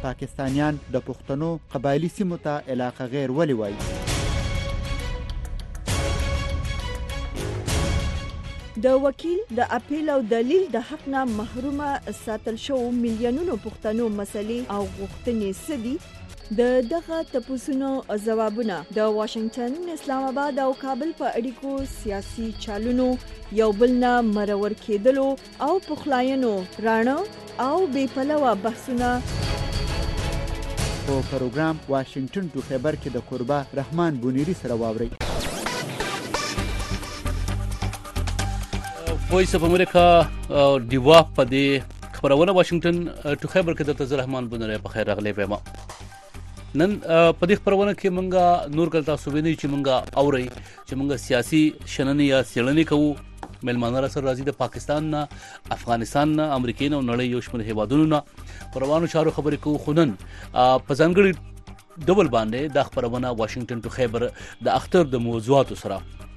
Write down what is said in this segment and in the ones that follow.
پاکستانیان د پښتنو قبایلی سیمو ته علاقه غیر ولې وایي؟ د وکیل د اپیل او دلیل د حق نه محرومه ساتل شو میلیونونو پښتنو مسلې او غوښتنې سدي دغه تپوسونو ځوابونه د واشنگټن، اسلام آباد او کابل په اړیکو سیاسي چالونو یو بل نه مرور کېدلو او پخلاینو رانه او بې پلوه بحثونه په پروګرام واشنگټن ټو خیبر کې د قربا رحمان بونیری سره واورئ. وایس اف امریکا دیوا په دې خبرونه واشنگټن ټو خیبر کې درته رحمان بونیری په خیر راغلی ویم. نن په دې خبرونه کې مونږه نور کله تاسو وینئ چې مونږه اورئ چې مونږه سیاسي شننې یا څېړنې کوو. مېلمانه راسره راځي د پاکستان نه، افغانستان نه، امریکې نه او نړۍ یو شمېر هیوادونو نه په روانو چارو خبرې کوو. خو نن په ځانګړي ډول باندې دا خبرونه واشنگټن ټو خیبر د اختر د موضوعاتو سره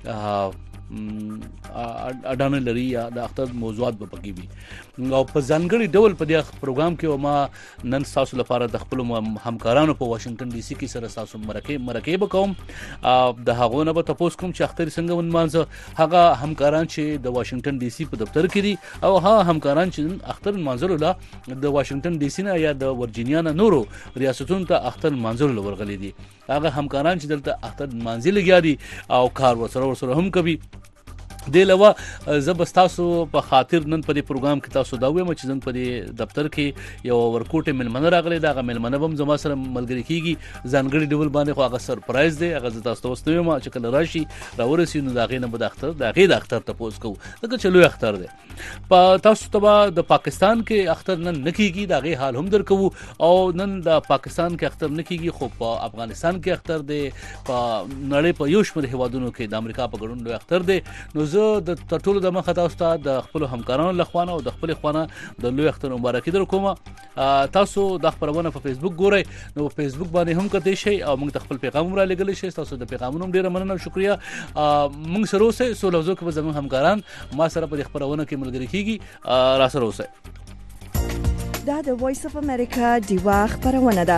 اډانه لري یا د اختر موضوعات به پکې وي او په ځانګړي ډول په دې پروګرام کې ما نن تاسو لپاره د خپل همکارانو په واشنگټن ډي سي کې سره تاسو مرکه وکوم. د هغه نه به تاسو کوم چې اختر څنګه ونمانځه، هغه همکاران چې د واشنگټن ډي سي په دفتر کې دي او هغه همکاران چې اختر منځلو لا د واشنگټن ډي سي نه یا د ورجینیا نه نورو ریاستونو ته اختر منځلو ورغلي دي. هغه همکاران چې دلته اختر منځل لګیا دي او کار ورسره هم کوي. د علاوه زبستاسو په خاطر نن په دې پروګرام کې تاسو دا وایم چې نن په دې دفتر کې یو ورکوټه ملمنه راغلی. دا ملمنه هم زما سره ملګری کیږي ځانګړي ډول باندې، خو هغه سرپرایز دی. هغه تاسو ته واستوم چې کله راشي راورسي نو دا غینه به د اختر تاسو کو دغه چلو اختر دی. په تاسو ته د پاکستان کې اختر نن نکېږي، دا غي حال هم درکو او نن د پاکستان کې اختر نکېږي خو په افغانستان کې اختر دی، په نړۍ په یو شمېر هیوادونو کې د امریکا په ګډون لوی اختر دی. نو زه د ټولو د مخه تاسو ته د خپل همکارانو لخوانه او د خپل خوانه د لوی اختر مبارکي درکوم. تاسو د خبرونه په فیسبوک ګورئ، نو په فیسبوک باندې هم کتئ شئ او موږ خپل پیغام را لګلی شئ. تاسو د پیغامونو ډیره مننه او شکریا. موږ سره اوسئ، سو لوزو کې زموږ همکاران ما سره په خبرونه کې ملګری کیږي. را سره اوسئ. دا د وایس اف امریکا دیوا خبرونه ده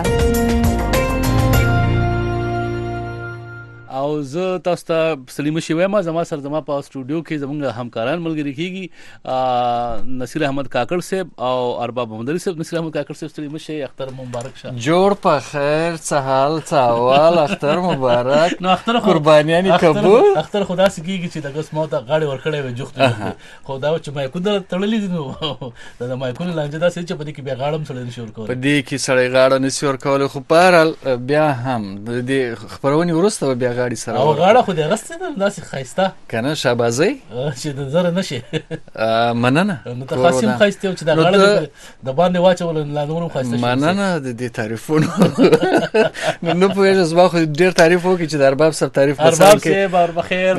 او زه تاسو ته سلیمه شویم. زما سره زما په سټوډیو کې زموږ همکاران ملګری کیږي نصیر احمد کاکړ صاحب او ارباب محمد صاحب. نصیر احمد کاکړ صاحب سلیمه شي، اختر مبارک شه. جوړ په خیر، څه حال څه احوال؟ اختر مبارک. نو اختر قربانیانی قبول. اختر خدا سي کیږي چې دغه سمو ته غاړي ورکړې و جوخت خدا چې مې کو در تړلې دي. نو دا مې کو لانجه دا چې په دې کې به غاړم سره نشي ورکول، په دې کې سړی غاړه نشي ورکول. خو پارل بیا هم د دې خبرونی ورسته بیا غاړي سره او غاړه خو دې غسته ده داسې خایسته کنه شابازي چې د زره نشي. مننه نو تاسو هم خایسته چې دا غاړه د باندې واچول لا نورم خایسته. مننه د دې تعریفونو نو په یوه ځما خو ډیر تعریف وکړي چې د ارباب صاحب تعریف وکړي. ارباب صاحب بار بخیر.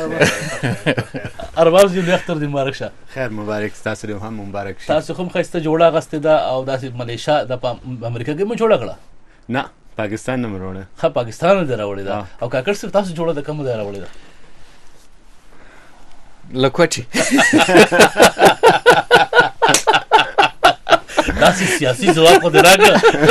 ارباب دې اختر دې مبارک شه. خیر مبارک، تاسو هم مبارک شه. تاسو هم خایسته جوړه غسته ده او داسې ملیشیا د امریکا کې مو جوړه کړه؟ نه، پاکستان نه مروړه. ها پاکستان نه راوړی دا. او کاکړ صرف تاسو جوړه د کوم ځای راوړی دا؟ لکوټي. دا سیاسي ځواب خو دراګه.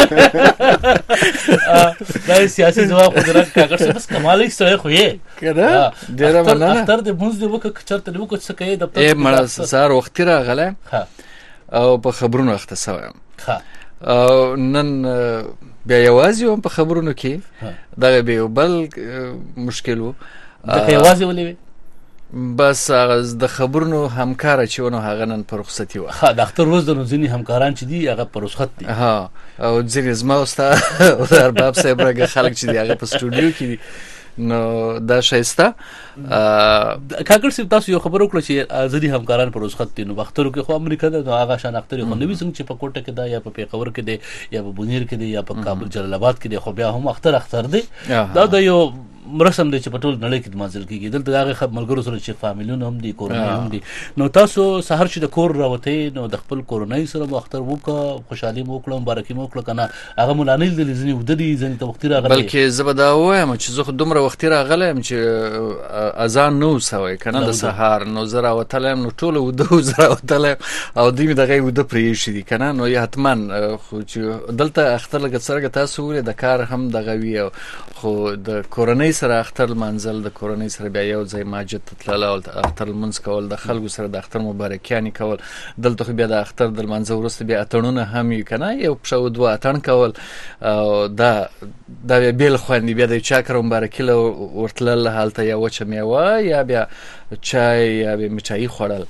دا سیاسي ځواب خو دراګه کاکړ صرف بس کمالي سوې خو یې کړه. ډیر مننه. اختر دې مونږ دې وک چرته دې وک څه کوي د مړ سار وخت راغله او په خبرونو اخته سوم. او نن بیا یوازې هم په خبرونو کې دا به یو بل مشکل وو. دا یوازې ولې بس د خبرونو همکار چې ونه هغه نن په رخصتي و. ها د اختر روز د ځینې همکاران چې دي هغه په رخصت دي. ها او ځینې زما او ارباب صاحب راغه خلک چې دی هغه په سټوډیو کې دي. نو دا شایسته. کاکړ صاحب تاسو یو خبر وکړه چې ځینې همکاران په رخصت دي. نو اخترو کې خو امریکا ده، نو هغه شان اختر خو نوي څنګه چې په کوټه کې ده یا په پیښور کې ده یا په بونیر کې ده یا په کابل جلال آباد کې ده، خو بیا هم اختر دی. دا د یو رسم دی چې په ټول نړۍ کې منځل کیږي دلته هغه ملګرو سره چې فامیلونه هم دي کورنۍ هم دي نو تاسو سحر چې د کور راوته نو د خپل کورنۍ سره اختر وکړه خوشحالي مو وکړه مبارکي مو وکړه کنه هغه مولانه د لزنی ودی ځنې ته وخت راغلی بلکې زبدا وایم چې زه خو دومره وخت راغلم چې اذان نو سوي کنه د سحر نو زرا وتلم نو ټول ودو زرا وتلم او دې دغه ود پرې شي دي کنه نو یاتمن خو چې دلته اختر لګ سره تاسو ولې د کار هم دغه وی خو د کورنۍ سره اختر منزل د کورنۍ سره بیا یو ځای ماجد تطلع او اختر منځ کول د خلکو سره د اختر مبارکیانی کول دلته خو بیا د اختر د منځ ورسته بیا اتړونه هم یو کنه یو په شو دوه اتړ کول او دا بیل خوندې بیا د چا کرم مبارکي ورتل حالت یا وچه میوه یا بیا چای یا بیا میچای خوړل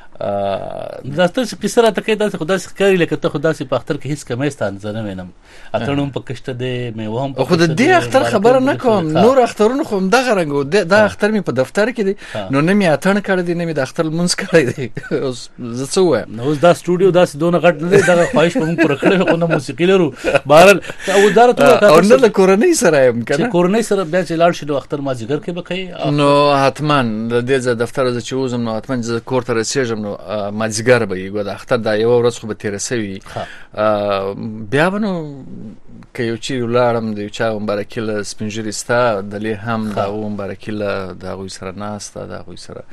دا ستاسو قصه راته کوي تاسو خدای ښکاری لکه ته خدای په اختر کې هیڅ کمی ستان زنه وینم اتړم په کشته دی میوه هم خو د دې اختر خبره نه کوم نور اخترونه خو دغه رنګ دا اختر می په دفتر کې دی نو نه می اتړ کړی دی نه می د اختر مونږ کړی دی زه څه وایم نو دا سټوډیو داس دونه غټ نه دی دغه خواهش په موږ پر کړی خو نه موسیقي لرو بهر او وزارت او نه د کورنۍ سره هم کنه کورنۍ سره بیا چې لاړ شي نو اختر ما جګر کې بخي نو حتمان د دې دفتر ز چې وزم نو حتمان ز کور ته رسېږم نو مازیګر به یو د اختر دا یو ورځ خو به تیر سوي بیا نو که یو چی ولارم د چا مبارکیله سپینجری ستا د له هم دا مبارکیله د غوي سره ناسته د غوي سره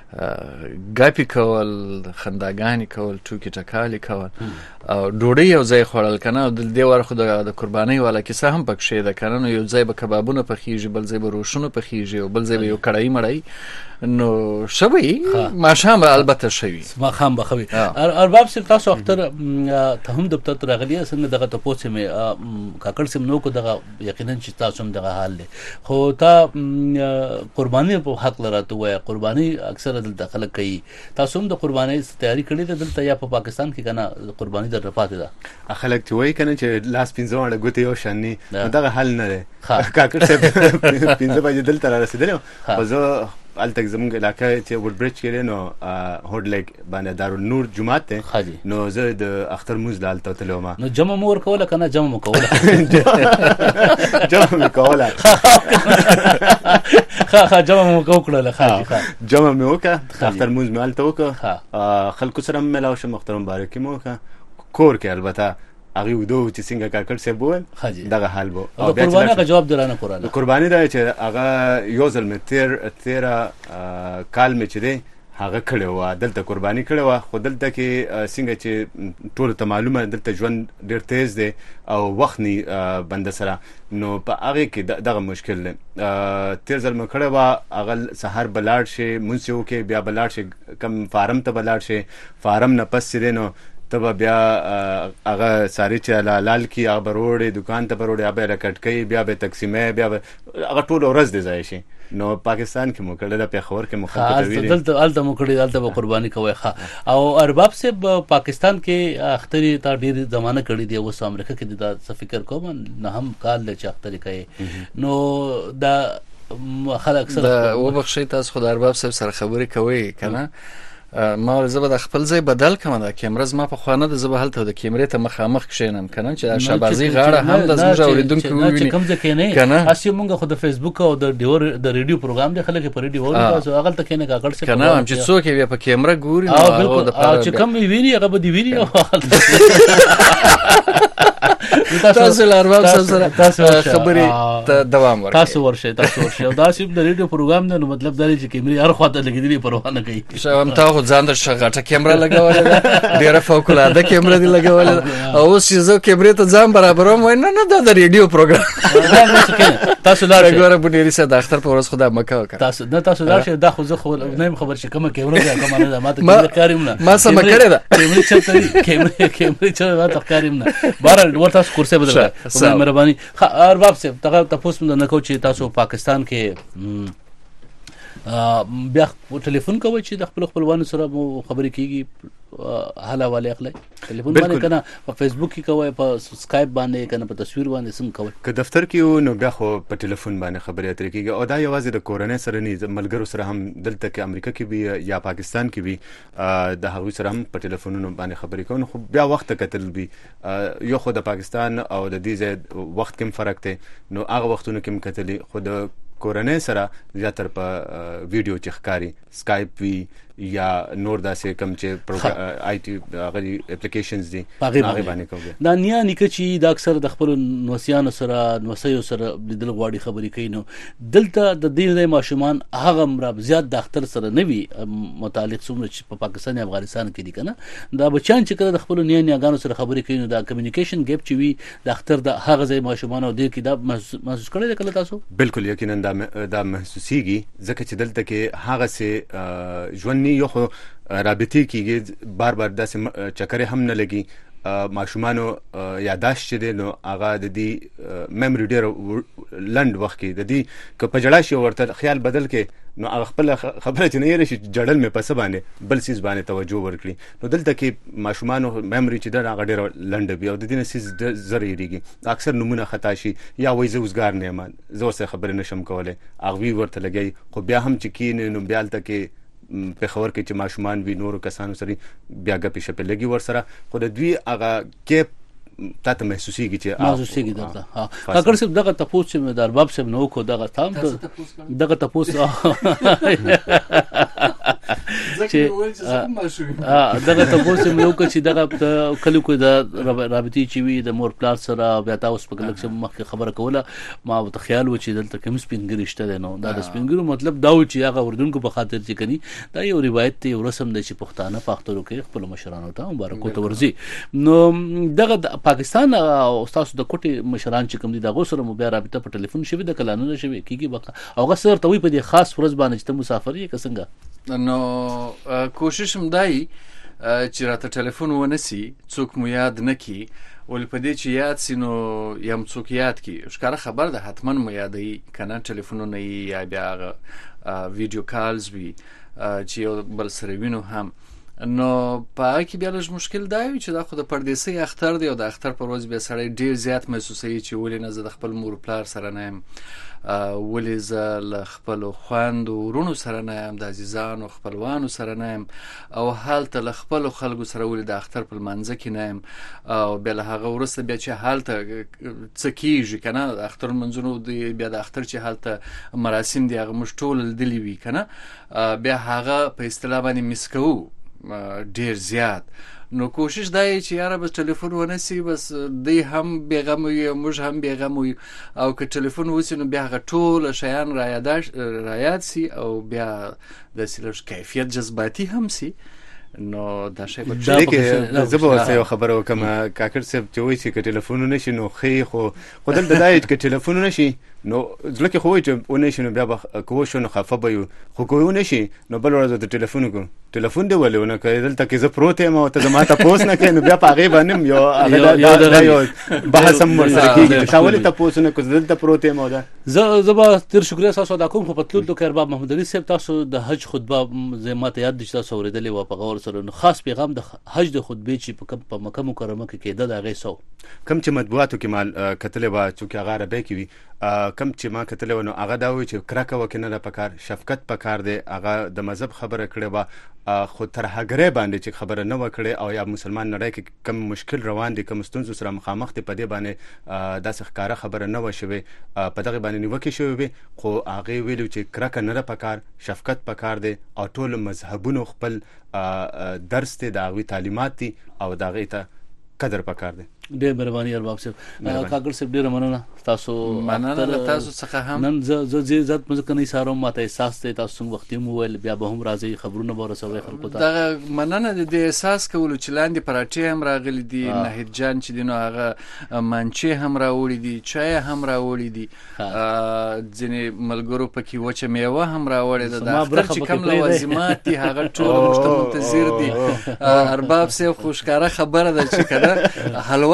ګاپی کول خنداګانی کول ټوکی ټکالی کول او ډوډۍ یو ځای خوړل کنه د دې ورخه د قرباني والا کیسه هم پکښې ده کنه نو یو ځای به کبابونه پخېږي بل ځای به روشونه پخېږي او بل ځای به یو کړای مړای نو شوي ماښام البته شوي ماښام به خوي ارباب سره تاسو اختر ته هم د پتر راغلی څنګه دغه تاسو مې کاکړ سم نو کو دغه یقینا چې تاسو هم دغه حال له خو تا قرباني په حق لراته وای قرباني اکثر دلته خلک کوي تاسو هم د قرباني تیاری کړی ده دلته یا په پاکستان کې کنه قرباني د رفات ده خلک ته وای کنه چې لاس 15 وړه ګوتې یو شنی دغه حل نه ده کاکړ سه 15 بجې دلته را رسیدل خو زه التک زمونږ علاقه چې وډ برج کې نو هوډ لیک باندې دارالنور جمعه ته نو زه د اختر موز لالته تلو ما نو جمع مور کوله کنه جمع مو کوله جمع مو کوله جمع مو کوله جمع مو وکړه اختر موز مالته وکړه خلکو سره ملاو شم محترم مبارکي مو وکړه کور کې البته هغه ودو چې څنګه کاکړ سه بول دغه حال بو او قرباني کا جواب درانه کوله قرباني دا چې هغه یو ځل مې 13 کال مې چې دی هغه کړو دلته قرباني کړو خو دلته کې څنګه چې ټول ته معلومه دلته ژوند ډیر تیز دی او وخت نه بند سره نو په هغه کې دغه مشکل دی 13 ځل مې کړو هغه سحر بلاړ شي مونږ کې بیا بلاړ شي کم فارم ته بلاړ شي فارم نه پس نو تب بیا هغه ساری چې لال کی هغه بروړې دکان ته بروړې هغه راکټکې بیا به تقسیمې بیا هغه ټول ورځ دی ځای شي نو پاکستان کې مو کړل په خبر کې مخالفت ویلي دلته مو کړی دلته قرباني کوي او ارباب سے پاکستان کې اختری تا ډیر زمانه کړی دی اوس امریکا کې دا فکر کوم نه هم کال له اختری کوي نو دا خلک سره وبخښی تاسو خدای ارباب سره خبرې کوي کنه ما زه به د خپل ځای بدل کړم دا کیمره زما په خوانه د زه به هلته د کیمرې ته مخامخ کښېنم کنه چې شابازي غاړه هم د زموږ اوریدونکو وویني کوم ځای کې نه اسی مونږ خو د فیسبوک او د ریډیو پروګرام دی خلک په ریډیو وایي تاسو هغه ته کېنه کاکړ څه کنه هم چې څوک یې په کیمره ګوري او بالکل چې کوم ویني هغه به دی ویني تاسو لارباب سره خبرې ته دوام ورکړئ تاسو ورشه او دا سیب د ریډیو پروګرام نه مطلب دا چې کیمرې هر خواته لګېدلې پروا نه کوي شوم تا خو ځان د شغټه کیمره لګولې ډیره فوق العاده کیمره دی لګولې او چې زه کیمرې ته ځم برابروم وای نه دا د ریډیو پروګرام تاسو دا غوړه بډيري سره د اختر په ورځ خدا مکه وکړه تاسو دا شه دا خو زه خو نه خبر چې کومه کیمره ده کومه نه ماته کاریم نه ما سم کړی دا کیمرې چې ماته کاریم نه بهر ورته کورسه بدل مهرباني ارباب سے تاسو نه کو چې تاسو پاکستان کې بیا ټلیفون کوي چې د خپل خپلوانو سره خبرې کیږي حاله والے اخلي ټلیفون باندې کنه په فیسبوک کې کوي په سکایپ باندې کنه په تصویر باندې سم کوي که دفتر کې نو بیا خو په ټلیفون باندې خبرې اترې کیږي او دا یوازې د کورنۍ سره نه ملګرو سره هم دلته کې امریکا کې وي یا پاکستان کې وي د هغوی سره هم په ټلیفونونو باندې خبرې کوي خو بیا وخت کتل وي یو خو د پاکستان او د دې وخت کې فرق دی نو هغه وختونو کې کتلې خو د کورنۍ سره زیاتره په ویډیو چې ښکاري سکایپ وي یا نور داسې کوم چې آی ټي هغه اپلیکیشنز دي هغه باندې کوي. دا نیا نیکه چې دا اکثر د خپل نوسیانو سره نوسیو سره لیدل غواړي خبرې کوي نو دلته د دې ماشومان هغه مراب زیات د اختر سره نه وي متعلق څومره چې په پاکستان او افغانستان کې دي کنه دا بچان چې کله د خپل نیاګانو سره خبرې کوي نو دا کمیونیکیشن ګیپ چې وي د اختر د هغه ځای ماشومان او دې کې دا محسوس کړی دی کله تاسو؟ بالکل یقینا دا محسوسيږي ځکه چې دلته کې هغه سه ژوند یو خو رابطې کېږي بار داسې چکرې هم نه لګي ماشومانو یاداشت چې دی نو هغه د دې میموري ډېر لنډ وخت کې د دې که په جړا شي ورته خیال بدل کې نو هغه خپل خبره چې نه یې شي جړل مې پس باندې بل سیز باندې توجه ورکړي نو دلته کې ماشومانو میموري چې دا هغه ډېر لنډ وي او د دې نه سیز زر یېږي اکثر نمونه خطا شي یا وایي زه اوسګار نه یم زه اوس خبرې نشم کولی هغوی ورته لګوي خو بیا هم چې کښېني نو بیا هلته کې پېښور کې چې ماشومان وي نورو کسانو سره بیا ګپې شپې لګي ورسره خو د دوی هغه کیپ تا ته محسوسیږي چې محسوسیږي درته کاکړ صاحب دغه تپوس چې د ارباب صاحب نو کو دغه تام دغه تپوس دغه تپوس یو چې دغه کلو کو د رابطي چې وي د مور پلار سره بیا تاسو په لکه مخکې خبره کوله ما ته خیال و چې دلته کوم سپینګری شته دی نو دا د سپینګرو مطلب دا و چې هغه اردوونکو په خاطر چې کني دا یو روایت دی یو رسم دی چې پښتانه پښتورو کې خپل مشرانو ته مبارک ته ورزي نو دغه پاکستان او تاسو د کوټي مشران چې کوم دي دغه سره مو بیا رابطه په ټلیفون شوی د کلانو شوی کیږي بقا او غسر ته وي په دې خاص ورځ باندې چې مسافر یې څنګه نو کوشش هم دی چې راته ټلیفون ونسی څوک مو یاد نکي ول په دې چې یاد سي نو یم څوک یاد کی ښکاره خبر ده حتما مو یادوي کنه ټلیفونونه یا بیا ویډیو کالز وي چې یو بل سره وینو هم نو په هغه کې بیا لږ مشکل دا وي چې دا خو د پردیسۍ اختر دی او د اختر پر ورځ بیا سړی ډېر زیات محسوسوي چې ولې نه زه د خپل مور پلار سره نه یم ولې زه له خپلو خویندو ورونو سره نه یم د عزیزانو خپلوانو سره نه یم او هلته له خپلو خلکو سره ولې د اختر په لمانځه کې نه یم او بیا له هغه وروسته بیا چې هلته څه کېږي که نه د اختر لمونځونو بیا د اختر چې هلته مراسم دي هغه موږ ټول لیدلي وي که نه بیا هغه په اصطلاح باندې مس کوو ډیر زیات نو کوشش دا چې یاره بس ټلیفون ونسی بس دی هم بیغم وي موږ هم بیغم وي او که ټلیفون وسی نو بیا هغه ټول شیان رایاد سي او بیا د سلوش کیفیت جذباتي هم سي نو دا شی په کې زه به ورته یو خبره وکم کاکړ صاحب چې وایي چې که ټلیفون نشي نو ښه خو دلته دا چې که ټلیفون نشي نو زړه کې خو وایي چې ونشي نو بیا به که وشو نو خفه به یو خو که ونشي نو بل ورځ د ټلیفون وکړو ټلیفون دی ولې ونه کوې دلته کې زه پروت یم او ته زما تپوس نه کوې نو بیا په هغې باندې هم یو بحث هم ورسره کېږي چې تا ولې تپوس نه کړو دلته پروت یم او دا زه به تېر شکریه ستاسو ادا کوم خو په تللو کې ارباب محمد علي صاحب تاسو د حج خطبه زه ما ته یاد دي چې تاسو اورېدلې وه په غور سره نو خاص پیغام د حج د خطبې چې په مکه مکرمه کې کېده د هغې سو کوم چې مطبوعاتو کې ما کتلې وه چونکې هغه عربۍ کې وي کم چې ما کتلې وه نو هغه دا وایي چې کرکه وکې نه ده پکار شفقت پکار دی هغه د مذهب خبره کړې وه خو ترهګرۍ باندې چې خبره نه وه کړې او یا مسلمان نړۍ کې کم مشکل روان دي کم ستونزو سره مخامخ دي په دې باندې داسې ښکاره خبره نه وه شوې په دغې باندې نیوکې شوې وې خو هغې ویلي چې کرکه نه ده پکار شفقت پکار دی او ټولو مذهبونو خپل درس دی د هغوی تعلیمات دي او د هغې ته قدر پکار دی ډېر مهرباني ارباب صاحب کاکړ صاحب ډېره مننه تاسو تاسو څخه هم نن زه ځات مزه کني سارم ماته احساس ته تاسو څنګه وخت مو ویل بیا به هم راځي خبرونه به ورسوي خلکو ته دا مننه د احساس کولو چې لاندې پراټې هم راغلي دي ناهید جان چې دینو هغه منچې هم راوړي دي چای هم راوړي دي ځینې ملګرو پکې وچه میوه هم راوړې ده د اختر چې کوم لوازمات دي هغه ټول موږ ته منتظر دي ارباب صاحب خو ښکاره خبره ده چې کنه حلوا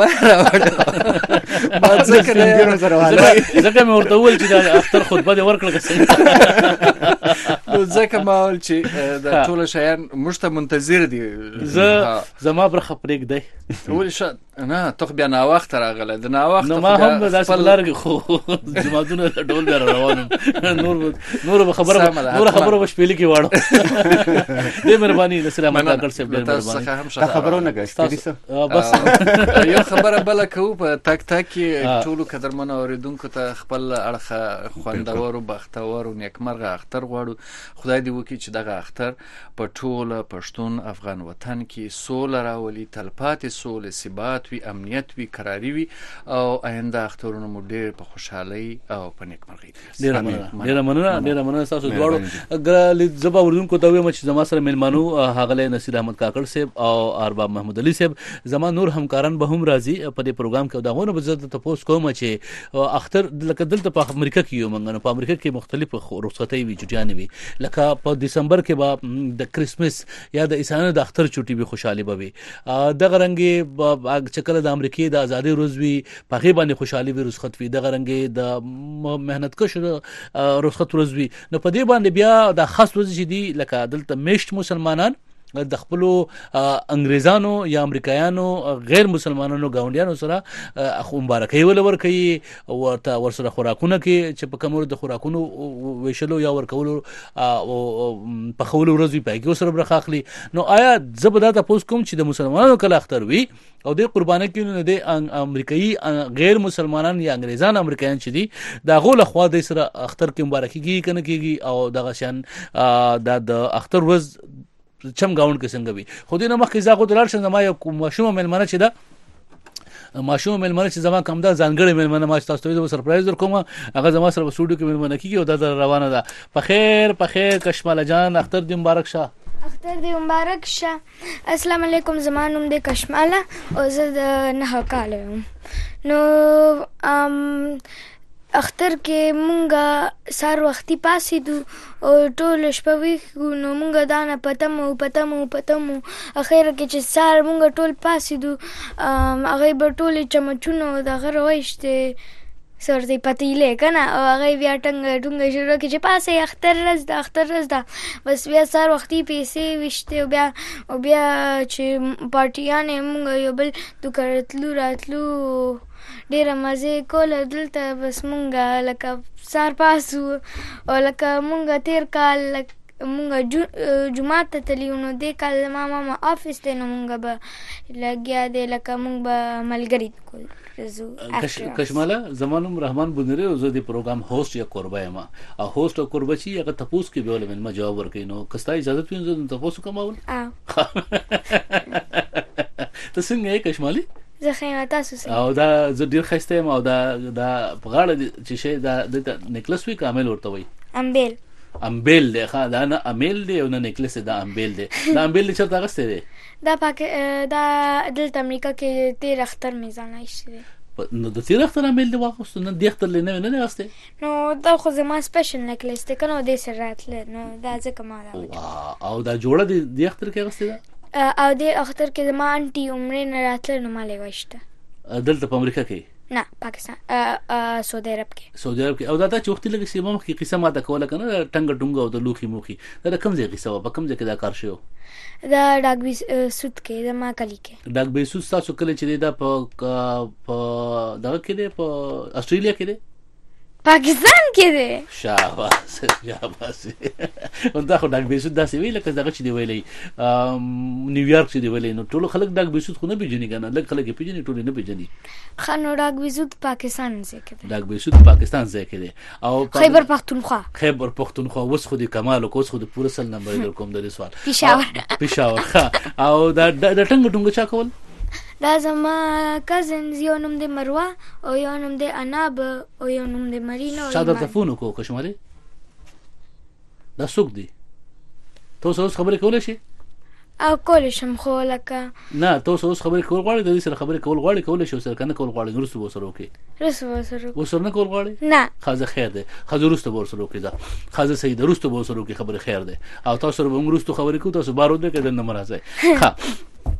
راوړه ما ځکه مې ورته وویل چې د اختر خطبه دې ورکړه ځکه ما ویل چې دا ټول شیان موږ ته منتظر دي. زما برخه پرېږدی ولې شه نه ته بیا ناوخته راغلی د ناوخته نو ما هم داسې په لار کې خو جماعتونه ډول بیا روان نور به خبره به شپېلې کې واړو. ډېر مهرباني نصیر احمد کاکړ صاحب ډېر مهرباني. دا خبرو نه ګټې بس یو خبره بله کوو په تک تک کې ټولو قدرمنو اورېدونکو ته خپل اړخه خوندور و بختور و نیکمرغه اختر غواړو. خدای دې وکړي چې دغه اختر په ټوله پښتون افغان وطن کې سوله راولي، تلپاتې سوله، ثبات وي، امنیت وي، قراري وي او آینده اخترونه مو ډېر په خوشحالۍ او په نیکمرغۍ. ډېره مننه ستاسو دواړو. زه به اورېدونکو ته ووایم چې زما سره میلمانو ښاغلی نصیر احمد کاکړ صاحب او ارباب محمود علي صاحب، زما نور همکاران به هم راځي په دې پروګرام کې او د هغوی نه به زه درته تپوس کوم چې اختر لکه دلته په امریکا کې یو موږ نو په امریکا کې مختلف رخصتۍ وي، چوټیانې وي. لکه په دسمبر کې به د کرسمس یا د عیسایانو د اختر چوټي وي، خوشحالي به وي. دغه رنګې چې کله د امریکې د ازادۍ ورځ وي په هغې باندې خوشحالي وي، رخصت وي. دغه رنګې د محنتکشو رخصت ورځ وي. نو په دې باندې بیا د خاص ورځې چې دي لکه دلته میشت مسلمانان د خپلو انګریزانو یا امریکایانو غیر مسلمانانو ګاونډیانو سره مبارکۍ ورکوي، ورسره خوراکونه کوي چې په کومو د خوراکونو ویشلو یا ورکولو پخولو ورځ وي په هغې ورسره برخه اخلي. نو آیا زه به دا تپوس کوم چې د مسلمانانو کله اختر وي او د قربانۍ کوي نو د امریکایي غیر مسلمانان یا انګریزان امریکایان چې دي د هغو لخوا د سره اختر کې مبارکي کېږي که نه کېږي او دغه شیان د اختر ورځ چم گاوند کې څنګه وي. خو دې نه مخکې زه هغو ته لاړ شم. زما یو ماشومه میلمنه چې ده چې زما کوم ده ځانګړې میلمنه ما چې تاسو ته زه به سرپرایز در کوم، هغه زما سره په سټوډیو کې میلمنه کېږي او دا در روانه ده. په خیر کشماله جان، اختر دې مبارک شه. اختر دې مبارک شه. السلام علیکم، زما نوم دی کشماله او زه د 9 کاله یم. نو اختر کې مونږه سار وختي پاسېدو او ټول شپه ویښو. نو مونږه دا نه پتمو اخر کې چې سار مونږه ټول پاسېدو هغې به ټولې چمچونه دغه راوایشتې سورتې پتیلې که نه او هغې بیا ټونګه شروع کړي چې پاسې اختر ورځ ده. بس بیا سار وختي پیسې ویشتې او بیا چې پارټیانې مونږ یو بل دوکه راتلو ډېره مزې کوله دلته. بس مونږه لکه سار پاسو او لکه مونږه تیر کال مونږه جومات ته تلي نو دې کال زما ماما آفس دی نو مونږ به لګیا دی لکه مونږ به ملګري کشماله. زما نوم رحمان بونیری او زه د پروګرام هوسټ یا کوربه یم او هوسټ او کوربه چې هغه تپوس کې به ولې مې جواب ورکوي. نو که ستا اجازت وي نو زه تپوس وکړم. اول ته څنګه یې کشمالي؟ زه ښه یم، تاسو څنګه؟ او دا زه ډېر ښایسته یم او دا په غاړه چې شی دا نیکلس وي که امیل ورته وایي؟ امبیل دی. ښه دا نه امیل دی او نه نیکلس دی، دا امبیل دی. دا امبیل دی چېرته اخیستی دی؟ دا دلته امریکا کې تیر اختر مې ځان ایښی دی. نو د تیر اختر امبیل دی واخیستو؟ نه دې اختر نه دی اخیستی؟ نو دا خو زما سپیشل نیکلس دی که نه دې سره راتله نو دا ځکه ما دا او دا جوړه دې اختر کې اخیستې ده؟ او دې اختر کې زما انټي عمرې نه راتله نو ما لې وایشته. دلته په امریکا کې؟ نه پاکستان سعودي عرب کې. او دا چې وختي لږ سیمه مخکې قصه ماته کوله که نه ټنګه ټونګه او د لوښي موښي دا د کوم ځای قصه وه؟ په کوم ځای کې دا کار شوی؟ دا ډاګبي سود کې زما کلي کې. ډاګبي سود ستاسو کلی چې دی دا په دغه کې دی په اسټرالیا کې دی؟ پاکستان کې دی. شاباس دا خو ډاګبي سود داسې وی لکه دغه چې دی ویلی نیویارک چې دی ویلی. نو ټولو خلک ډاګبي سود خو نه پېژني که نه؟ لږ خلک یې پېژني، ټول یې نه پېژني. ښه نو ډاګبي سود پاکستان ځای کې دی. ډاګبي سود پاکستان ځای کې دی او خیبر پښتونخوا. اوس خو د کمال او اوس خو د پوره سل نمبر در کوم د دې سوال. پېښور. ښه او دا ټنګه ټونګه چا کول؟ دا زما کزنز، یو نوم دی مروه او یو نوم دی اناب او یو نوم دی مرینا. چا درته فون وکړو کشمالي؟ دا څوک دی؟ ته اوس خبرې کولی شي؟ او کولی شم خو لکه نه ته اوس خبرې کول غواړې؟ د دې سره خبرې کول غواړې کولی شي ورسره که نه کول غواړې؟ وروسته به ورسره وکړې؟ ورسره نه کول غواړې؟ نه. ښه خیر دی. ښه وروسته به ورسره وکړې. ښه صحیح ده، وروسته به ورسره وکړې، خبرې خیر دی. او تاسو سره به موږ وروسته خبرې کوو، تاسو بار ودرېږئ دلته مه راځئ. ښه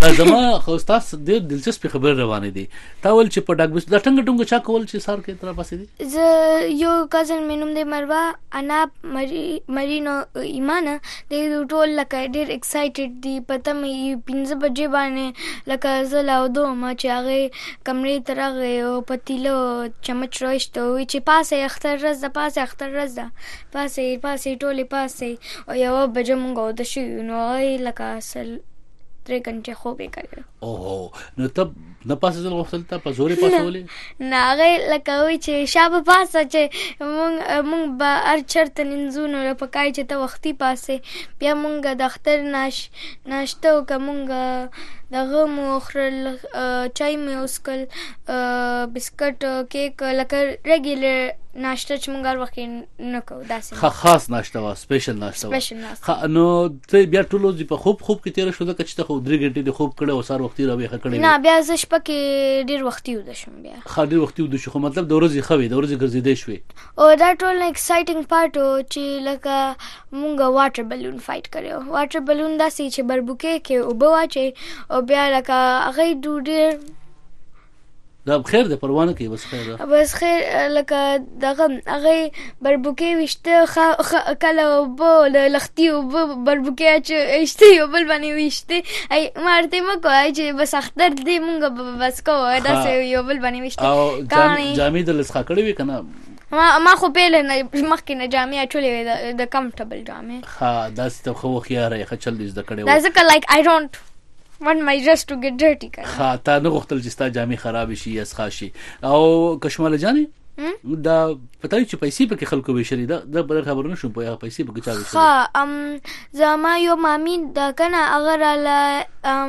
زما خو تاسو ډېر دلچسپ خبر روانې دي. تا ول چې په ډاک بس د ټنګ ټنګ چا کول چې سار کې تر پاسې دي. زه یو کزن مې نوم دی مروه انا مرینو ایمانه د ټول لکه ډېر ایکسایټډ دي. پته مې 5 بجې باندې لکه زه لاودو ما چې هغې کمرې ته راغی او پتیله چمچ راویسته وایي چې پاسې اختر ورځ ده پاسې اختر ورځ ده پاسې ټولې پاسې او 1 بجه مونږ واده شوي نو هغې لکه 3 घंटे خوب یې کړی. اوهو نو ته نه پاسېدل غوښتل ته په زورې پاسولې؟ نه هغې لکه وایي چې شا به پاسه چې مونږ به هر چېرته ننځو نو پکار چې ته وختي پاسې بیا مونږ د اختر ناشته وکړه مونږ دغه مو وخوړل چای مې وڅښل بسکټ کیک لکه ریګولر ناشته چې مونږ هر وخت یې نه کوو داسې خاص ناشته وه سپیشل ناشته وه. نو ته بیا ټول ورځ په خوب کې تېره شوه ځکه چې ته خو 3 घन्टे دې خوب کړی او سهار وختي راویښه کړی نه بیا زه شپه کې ډېر وختي ویده شوم بیا ډېر وختي ویده شو خو مطلب د ورځې ښه وې د ورځې ګرځېدی شوې او دا ټول ایکسایټنګ پارټ و چې لکه مونږ واټر بلون فایټ کړی واټر بلون داسې چې بربوکې کې اوبه واچوي او بیا لکه هغې ډېر دا خیر دی پروانه کوي بس خیر ده بس خیر لکه دغه هغې بربوکې ویشته کله اوبه د لختي اوبه بربوکې ایشته یو بل باندې ویشته ما ورته یې مه کوه چې بس اختر دی مونږ به بس کوو داسې یو بل باندې ویشته او جامې د لسخه کړې وې که نه ما خو پیله نه مخکې نه جامې اچولې وې د کمفرټبل جامې ښه داسې ته ښه هوښیاره یې ښه چل دې زده کړی دا ځکه لایک آی ډونټ want my dress to get dirty ښه تا نه غوښتل چې ستا جامې خرابې شي یا څښا شي او کشماله جانې دا پته وي چې پیسې پکې خلکو ویشلې دا به خبر نه شوم په پیسې پکې چا ویشلې ښه زما یو مامي دا که نه هغه راله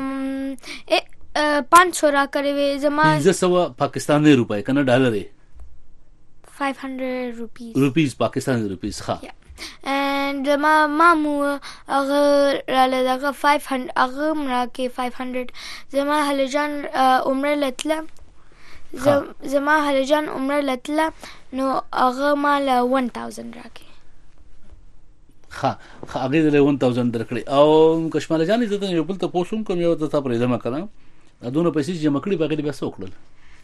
500 راکړې وې زما 500 پاکستاني روپۍ که نه ډالر یې 500 روپیز پاکستاني روپیز ښه and ما مامو هغه راله دغه 500 هغه هم راکې 500 زما هلجان عمره لتله زما هلجان عمره لتله نو هغه ماله 1000 راکې ښه هغې دله 1000 درکړې او کشماله جانې زه ته یو بل ته پوښ هم کوم یو ته تا پرېږدمه که نه دونه پیسې چې جمع کړي به هغې بیا څه وکړل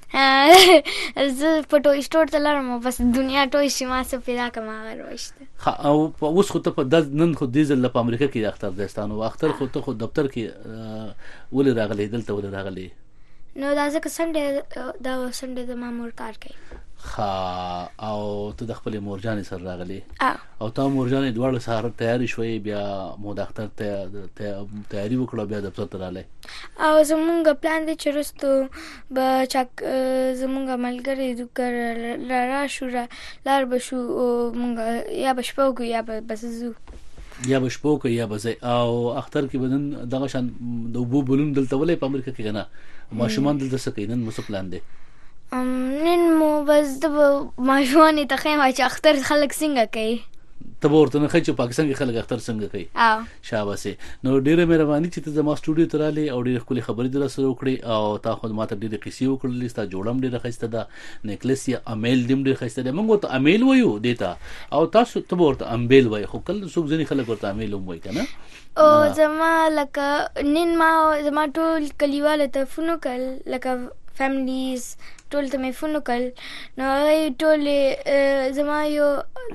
زه په ټوی سټور ته لاړم او بس دنیا ټوی شي ما څه پیدا کړم هغه راویشته او اوس خو ته په نن خو دې ځل په امریکا کې اختر دی ستا نو اختر خو ته خو دفتر کې ولې راغلی دلته ولې راغلی نو دا ځکه سنډې زما مور کار کوي ښه او ته د خپلې مورجانې سره راغلی او تا مورجانې دواړه سهار تیارې شوې بیا مو د اختر تیاري وکړه بیا دفتر ته رالی او زمونږ پلان دی چې وروستو به زمونږ ملګري راشو لار به شو مونږ یا به شپه وکړو یا به بس ځو یا به شپه وکړو یا به ځئ او اختر کې به نن دغه شان د اوبو بلون دلته ولئ په امریکا کې که نه ماشومان دلته څه کوي نن مو څه پلان دی نن مو بس د ماشومانې ته ښیم چې اختر خلک څنګه کوي ته به ورته نه ښایي چې پاکستان کې خلک اختر څنګه کوي شاباسې نو ډېره مهرباني چې ته زما سټوډیو ته رالې او ډېرې ښکلې خبرې دې راسره وکړې او تا خو ما ته ډېرې قیسې وکړلې ستا جوړه هم ډېره ښایسته ده نیکلس یا امیل دې هم ډېر ښایسته دی موږ ورته امیل وایو دې ته او تاسو ته به ورته امبیل وایي خو کله څوک ځینې خلک ورته امیل هم وایي که نه او زما لکه نن ما زما ټول کلیواله ته فون وکړل لکه فیملیز ټول ته مې فون وکړل نو هغوی ټولې زما یو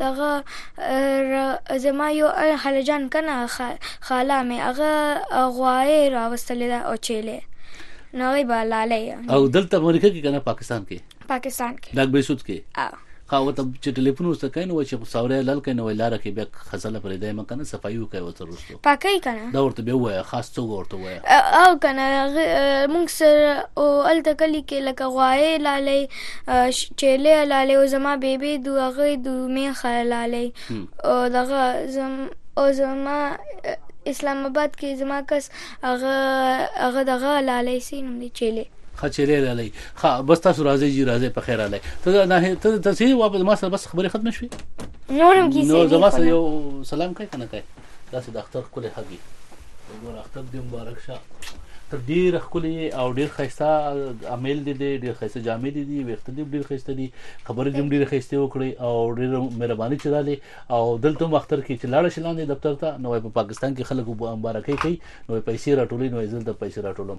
دغه زما یو هلجان که نه خاله مې هغه غوايې راوستلې ده او چیلې نو هغوی به لالی او دلته امریکا کې که نه پاکستان کې ډاک بیسود کې خو ته چې ټلیفون ورته کوي نو چې ساوری لال کوي نو لاره کې بیا خزله پرېږدی مه که نه صفایي وکړئ ورته وروستو پاکوي که نه دا ورته بیا ووایه خاص څوک ورته ووایه او که نه مونږ سره او هلته کلي کې لکه غوايې لالی چیلې لالی او زما بیبي دو هغې دو میخه لالی او دغه او زما اسلام آباد کې زما کس هغه دغه لالی سي نوم دی چیلې خچېلې لالی ښه بس تاسو راځئ جي راځئ په خیر رالی ته څه واپس ما سره بس خبرې ختمې شوې نور هم کیسې نو زما سره یو سلام کوي که نه کوي داسې د اختر ښکلی حق وي ګوره اختر دې مبارک شه اختر ډیر ښکلي او ډیر ښایسته عمل دی ډیر ښایسته جامې دي ویښته دي ډیر ښایسته دي خبرې دې ډیرې ښایستې وکړې او ډېره مهرباني چې رالې او دلته هم اختر کې چې لاړه شي لاندې دفتر ته نو په پاکستان کې خلک مبارکۍ کوي نو پیسې راټولوي نو زه دلته پیسې راټولم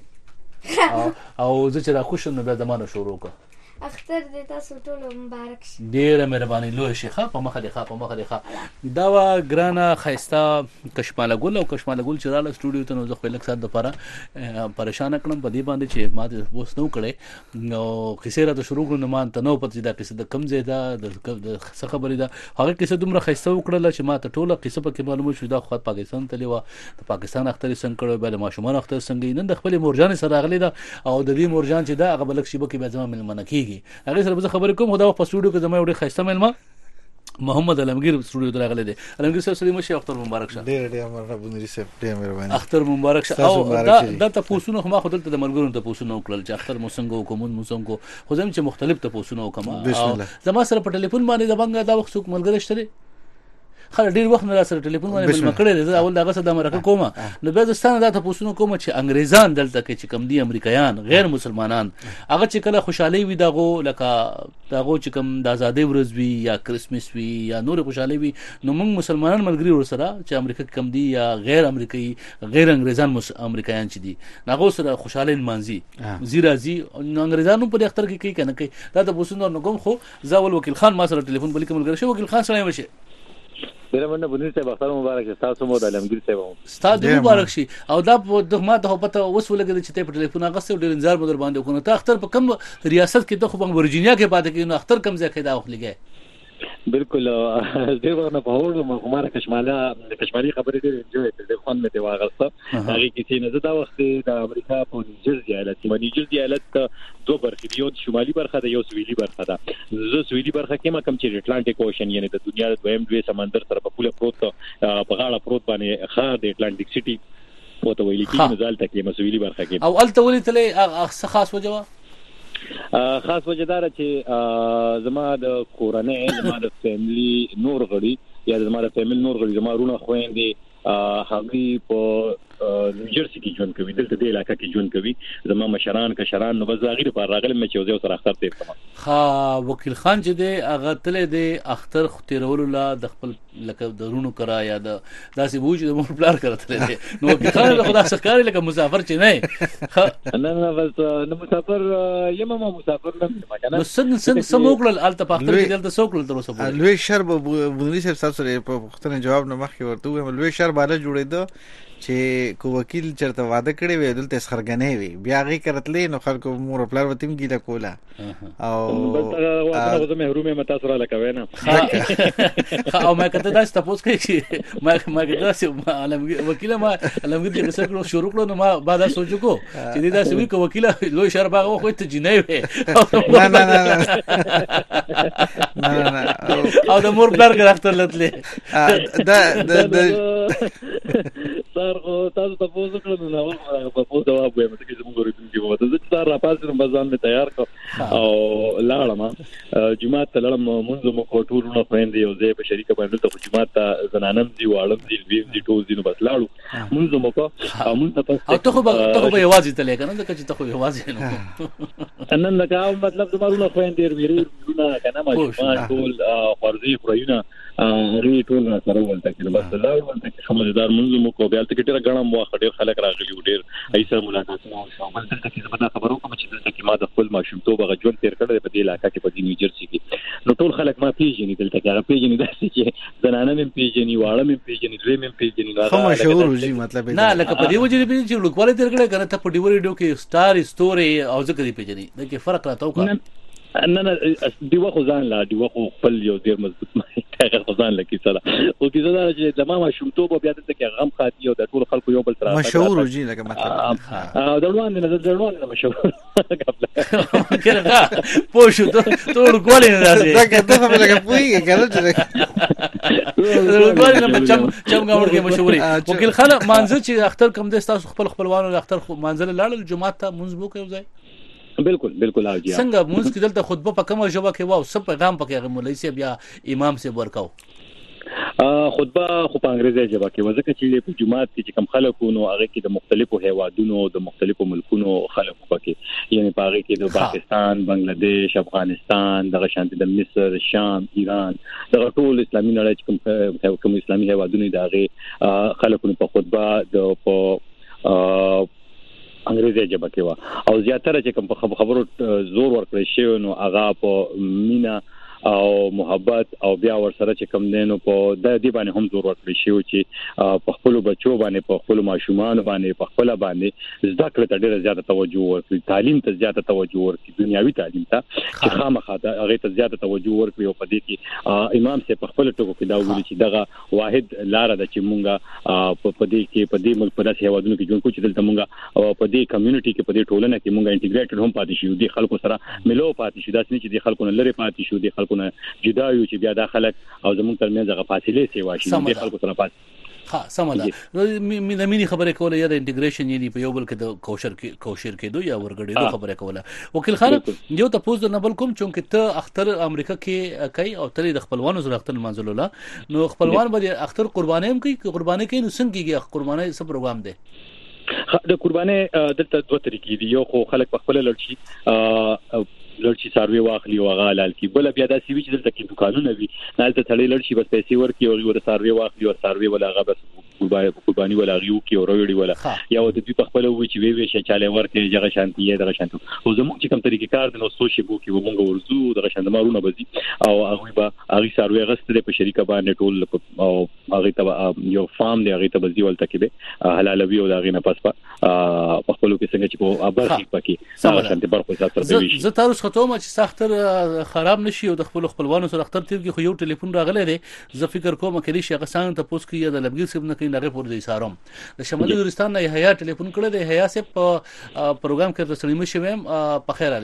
او زه چې راخوشم نو بیا زمانه شروع وکړه اختر دې تاسو ټول مبارک شي ډیره مهرباني لوی شي ښه په مخه دې دا وا ګرانه ښایسته کشماله ګل او کشماله ګل چې رااله سټوډیو ته نو زه خو لږ ساعت دپاره پریشان کړم په دې باندې چې ما دې اوس نو کړی نو کیسې راته شروع کړو نو ما ته نو پته چې دا کیسه د کم ځای ده د څه خبرې ده هغه کیسه دومره ښایسته وکړله چې ما ته ټوله کیسه پکې معلومه شو دا خو پاکستان تللی وه د پاکستان اختر یې څنګه کړی بیا د ماشومان اختر څنګه نن د خپلې مورجانې سره راغلی ده او د دې مورجان چې ده هغه به لږ شېبه کې بیا زما مېلمانه کېږي هغې سره به زه خبرې کوم خو دا وخت په سټوډیو کې زما یو ډېر ښایسته مېلمه محمد علمگیر سټوډیو ته راغلی دی علمگیر صاحب سلیم شه اختر مبارک شه ډېر مننه بونری صاحب ډېر مهرباني اختر مبارک شه او دا تاسو خو ما خو دلته د ملګرو ته پوښتنه وکړل چې اختر مو څنګه وکوم مو څنګه خو زم چې مختلف ته پوښتنه وکم زما سره په ټلیفون باندې د بنګا دا وخت څوک ملګری شته خل ډیر وخت نه سره ټلیفون باندې مل مکړې زه اول دغه څه د امریکا کومه نو بیا ځستانه دا ته پوښتنه کوم چې انګريزان دلته کې چې کم دي امریکایان غیر مسلمانان هغه چې کله خوشحالي وي دغه لکه دغه چې کم د ازادۍ ورځ وي یا کرسمس وي یا نور خوشحالي وي نو موږ مسلمانان ملګری ورسره چې امریکا کې کم دي یا غیر امریکایي غیر انګريزان امریکایان چې دي هغه سره خوشحالي مانځي زیرازي انګريزانو په اختر کې کوي کنه کوي دا د پوښتنه نو کوم خو زاول وکیل خان ما سره ټلیفون بل کې ملګری شو وکیل خان سره وشه ډیره مننه بونیر صاحب اختر مبارک شه تاسو مو د علمگیر صاحب ستاسو مبارک شي او دا ما ته پته اوس ولګید چې ته په ټلیفون هغه څه ډیر انتظار مدر باندې وکړو ته اختر په کم ریاست کې ته خو په ورجینیا کې پاتې کېنو اختر کم ځای کې دا وخلګي بالکل ډیر ورنه په هوړ مخماره کشمالي خبرې ډېر انجوای کړې خو مې ته واغسته هغه کې چې نه دا وخت د امریکا په نیوجرسي ایالت دوه برخې یو شمالي برخه ده یو سویلي برخه ده زه سویلي برخه کې ما کوم چې اټلانټیک اوشن یعنی د دنیا د دویم دوی سمندر سره په پوله پروت په غاړه پروت باندې خار د اټلانټیک سټي وته ویل کې نزال تکي مسویلي برخه کې او الته ولې تلې خاص وجوه خاص وجدار چې زما د کورنۍ زما د فیملی نور غړي یا زما د فیملی نور غړي زما رونه خويندې هغه په نیوجرسي کې ژوند کوي دلته د علاقې کې ژوند کوي زما مشران نو بس هغه لپاره راغلم چې یو سره اختر تیر کړم وکیل خان چې دی هغه تلې دی اختر ختیرولو لا د خپل لکه درونو کرا یا د داسې وو چې د مور پلار کرته دی نو وکیل خان له خدا سکاري لکه مسافر چې نه بس نو مسافر یم ما مسافر نه نو څنګه سموکل الته په اختر کې دلته سوکل تر اوسه لوی شر بونری صاحب تاسو په پښتنه جواب نه مخکې ورته ویم لوی شر بالا جوړېده چې کو وکیل چرته واده کړی وي دلته سخرګنې وي بیا غي کرتلې نو خلکو مور خپل وتیم کیده کولا او بس هغه زه محروم یم تاسو را لکوي نه او ما کته دا تاسو کوي چې ما کته وکیل ما علمګر چې څه کړو شروع کړو نو ما بعد سوچو کو چې دا سوي کو وکیل لوی شر باغ خو ته جنې وي نه او د مور بلار غختر لتلې دا سر تاسو ته پوزو کړو نو په پوزو جواب وایم چې زموږ ورته وو ته چې سر را پاسې نو بازار می تیار کو او لاړم جمعه ته لاړم منځ مو کوټور نو خويندې یو ځای په شریکه باندې ته جمعه ته زنانم دی واړم دی ویم دی ټول دی نو بس لاړو منځ مو کو منځ ته او ته خو یوازې تلې کنه ځکه چې ته خو یوازې نه نن دا مطلب زمونږ خويندې ورې نه کنه ما ټول فرضي خوريونه ری ټول سره ولته کې بس الله ولته کې خمدار منځ مو کو بیا ته ډیره غنم واخ ډیر خلک راغلي ډیر ایسه ملاقاتونه او شامل دلته کې زما خبرو کوم چې دلته کې ما د خپل ماشومتوب غجون تیر کړل په دې علاقې کې په نیوجرسي کې نو ټول خلک ما پیژني دلته کې هغه پیژني داسې چې زنانه مې پیژني واړه مې پیژني درې مې پیژني خو مشهور وږي مطلب نه لکه په دې وجه پیژني چې لوکواله تیر کړل کنه ته په ډیو ریډیو کې سٹار ستوري او ځکه دې پیژني دا کې فرق راته وکړه نه دیو خو ځان لا دیو خو خپل یو ډیر مضبوط هغه ځان لکه سره او کیسه دا چې زمما شومتوب بیا دلته کې غم خاطی او د ټول خلکو یو بل سره مشهور وږي لکه مطلب دروان نه مشهور کړه پوښتنه ټول کولې نه راځي دا کته په لکه پوي کنه چې ټول نه چم غوړ کې مشهوري وکیل خان مانزه چې اختر کم د تاسو خپلوانو اختر مانزه لاړل جمعه ته منځ بو کوي ځای بالکل حاجی څنګه موږ کې دلته خطبه په کومه ژبه کې واو سب پیغام پکې مولوی صاحب یا امام صاحب ورکاو خطبه خو په انګریزي ژبه کې وځکه چې په جمعات کې کوم خلکو نو هغه کې د مختلفو هیوادونو د مختلفو ملکونو خلکو پکې یعنی په هغه کې د پاکستان بنگلاديش افغانستان دغه شانتي د مصر شام ایران دغه ټول اسلامي نړۍ چې کوم اسلامي هیوادونو دغه خلکو په خطبه د انګریزي ژبه کې و او زیاتره چې کوم په خبرو زور ورکړی شي نو هغه په مینا او محبت او بیا ورسره چې کوم دینو په د دې باندې هم زور ورکړی شي چې په خپل بچو باندې په خپل ماشومان باندې په خپل باندې زده کړه ته ډیره زیاته توجه ورکړي تعلیم ته زیاته توجه ورکړي دنیوي تعلیم ته چې خامخا هغه ته زیاته توجه ورکړي او په دې کې امام سي په خپل ټکو کې دا ویلي چې دغه واحد لار ده چې مونږه په دې کې په دې ملک په داسې هیوادونو کې جوړ کوو چې دلته مونږه په دې کمیونټي کې په دې ټولنه کې مونږه انټیګریټډ هم پاتې شو دي خلکو سره ملو پاتې شو دا چې دي خلکو نه لري پاتې شو دي خلکو نه جدا یو چې بیا د خلک او زموږ ترمنځ هغه فاصله سی واشي د خلکو سره پاتې سمه ده د مینی خبره کوله یا د انټیګریشن یعنی په یو بل کې د کوشر کېدو یا ورګړېدو خبره کوله وکیل خان یو تاسو نه بل کوم چې ته اختر امریکا کې کوي او تل د خپلوانو سره اختر منځلو لا نو خپلوان به اختر قرباني هم کوي قرباني کوي نو څنګه کېږي قرباني څه پروګرام دی د قرباني دلته دوه طریقې دي یو خو خلک په خپل لړشي سروي واخلي او غالال کی بل بیا د سی وی چې دلته کې دکانونه وي نالته تړي لړشي بس پیسې ورکي او ور سروي واخلي او سروي ولا غا بس قرباني ولا غيو کی او روړي ولا یا د دې په خپل وی چې وی شچاله ورکي جګه شانتي دغه شانتو او زموږ چې کوم طریقې کار د نو سوشي بو کې ومنګ ورزو دغه شاند مارونه بزي او هغه به هغه سروي غستره په شریکه باندې ټول او هغه ته یو فارم دی هغه ته بزي ولته کې به حلالوي او هغه نه پس په خپل کې څنګه چې په ابرخي پکې هغه شانتي برخه ساتل دی زه تاسو خطومه چې سختر خراب نشي او د خپلوانو سره اختر تیږي خو یو ټلیفون راغلی دی زه فکر کوم کله شي غسان ته پوس کې د لبګي سب نه کې نه پور دی سارم د شمالي ګورستان نه حیا ټلیفون کړی دی حیا سه په پروګرام کې رسنۍ مشه ویم په خیر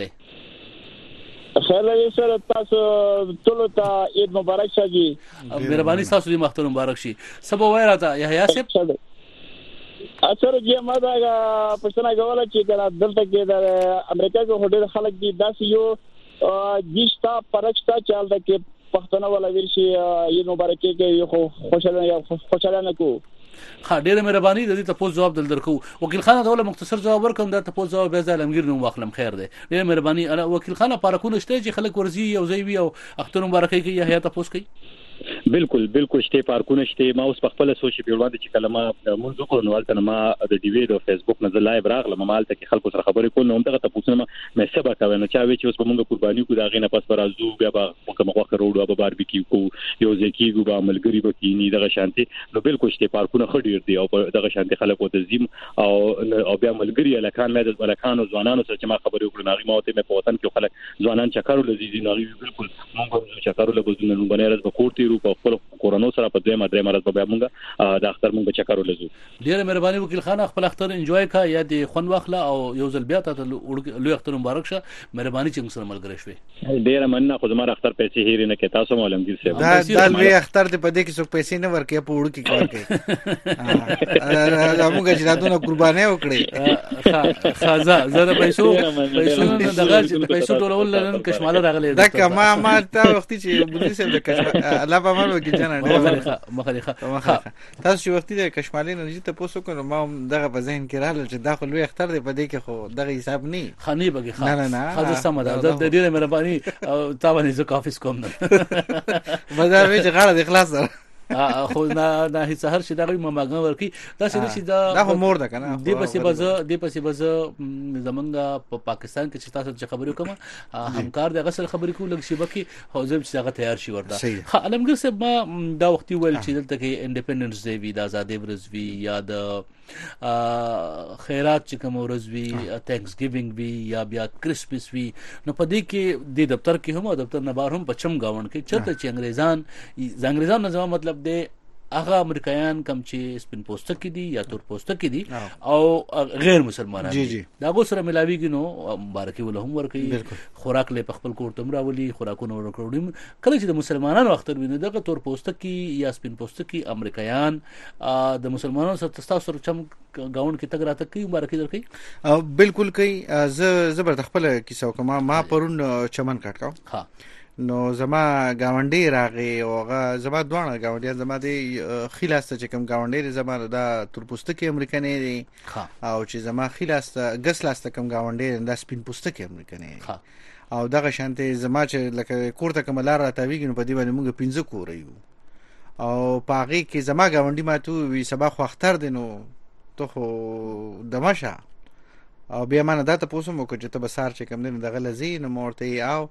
علي خیر علي سره تاسو ټول ته عید مبارک شه جی مهرباني تاسو دې مختور مبارک شي سبا وای راته حیا سه اثر چې ما دا پښتنه غواړم چې دلته کې د امریکا کې هډر خلک دي داسې یو جستا پرښتا چل دا کې پښتنه ولا ورشي یو مبارک کې یو خوشاله کو ډیره مهرباني د دې تاسو جواب درکو وکیل خان دا ول مختصر جواب ورکوم دا تاسو جواب به زلمګیر نو واخلم خیر دی ډیره مهرباني انا وکیل خان پارکونه شته چې خلک ورزي او زوی او اختر مبارکي کې یا حیا تاسو کوي بالکل شته پارکونه شته ما اوس په خپل سوشل میډیا چې کلمه منځ کو نو ولته ما د ډي وی د فیسبوک نه لایو راغله مالته کې خلکو سره خبرې کول نو دغه تاسو نه مې سبا کوي نو چا وی چې اوس په موږ قرباني کو دا غینه پس پر ازو بیا به کوم وخت وروړو به باربیکیو کو یو ځکه کو به عملګری به کینی دغه شانتي نو بالکل شته پارکونه خډیر دی او دغه شانتي خلکو ته زم او بیا عملګری الکان مې د الکانو ځوانانو سره چې ما خبرې وکړم هغه ماته مې په وطن کې خلک ځوانان چکرو لذي نه بالکل موږ چکرو لګوزونه نو باندې راز په کوټي رو په کورونو سره په دې مدرې مرز به موږ د اختر موږ چکرو لزو ډیره مهرباني وکیل خان خپل اختر انجوای کا یا د خون واخله او یو ځل بیا ته لوی اختر مبارک شه مهرباني چې موږ سره ملګری شوي ډیره مننه خو زما اختر پیسې هیر نه کې تاسو مولمګیر صاحب دا لوی اختر ته پدې کې څوک پیسې نه ورکې په وړو کې کار کوي موږ چې راتونه قرباني وکړي خازه زره پیسو نه دغه پیسو ټولول نن کشماله راغلي دا کما ما ته وختي چې بده سم د کشماله الله په امر وکړي مخالفه تاسو وختي د کشمالي نه چې تاسو کو نو ما دغه په ذهن کې راغله چې داخل لوی اختر دی په دې کې خو دغه حساب نه خاني بګي نه خاصه سم ده د دې مهرباني تا باندې زه کافي کوم نه بازار وچ غاړه د اخلاص سره خو نه هیڅ هر شي دغه مماګم ورکی دا څه شي دا خو مور ده کنه دی پسې بزه زمونږ په پاکستان کې چې تاسو چې خبرې کوم همکار دغه سره خبرې کوم لږ شي بکی حوزه چې هغه تیار شي ورته علمګر صاحب ما دا وختي ویل چې دلته کې انډیپندنس ډے وی د آزادۍ ورځ وی یا د خیرات چې کوم ورځ وی تھینکس گیوینګ وی یا بیا کرسمس وی نو په دې کې د دفتر کې هم دفتر نه بهر هم پچم گاوند کې چرته چې انګریزان نه مطلب د هغه امریکایان کم چې سپین پوسټه کې دي یا تور پوسټه کې دي او غیر مسلمانان دي دا غو سره ملاویږي نو مبارکي ولهم ورکي خوراک له خپل کور تم راولي خوراکونه ورکړم کله چې د مسلمانانو اختر ویني دغه تور پوسټه کې یا سپین پوسټه کې امریکایان د مسلمانانو سره تاسو سره چم گاوند کې تګ راته کوي مبارکي درکې بالکل کوي زبر خپل کیسه کوم ما پرون چمن کاټ کا نو زما گاونډي راغی او هغه زما دوه گاونډیان زما د خلاسته چې کوم گاونډي زما دا تورپوستکي امریکایي دي او چې زما خلاسته ګسلاسته کوم گاونډي دا سپین پوستکي امریکایي او دغه شانته زما چې لکه کوړه کوم لار راتاویږي نو په دې باندې موږ 15 کور یو او پاغي کې زما گاونډي ماتو وی سبا خو اختر دینو ته خو دماشه او بیا مانه دا ته پوسم وکړ چې ته به سار چې کوم دغه لذي نو مورته او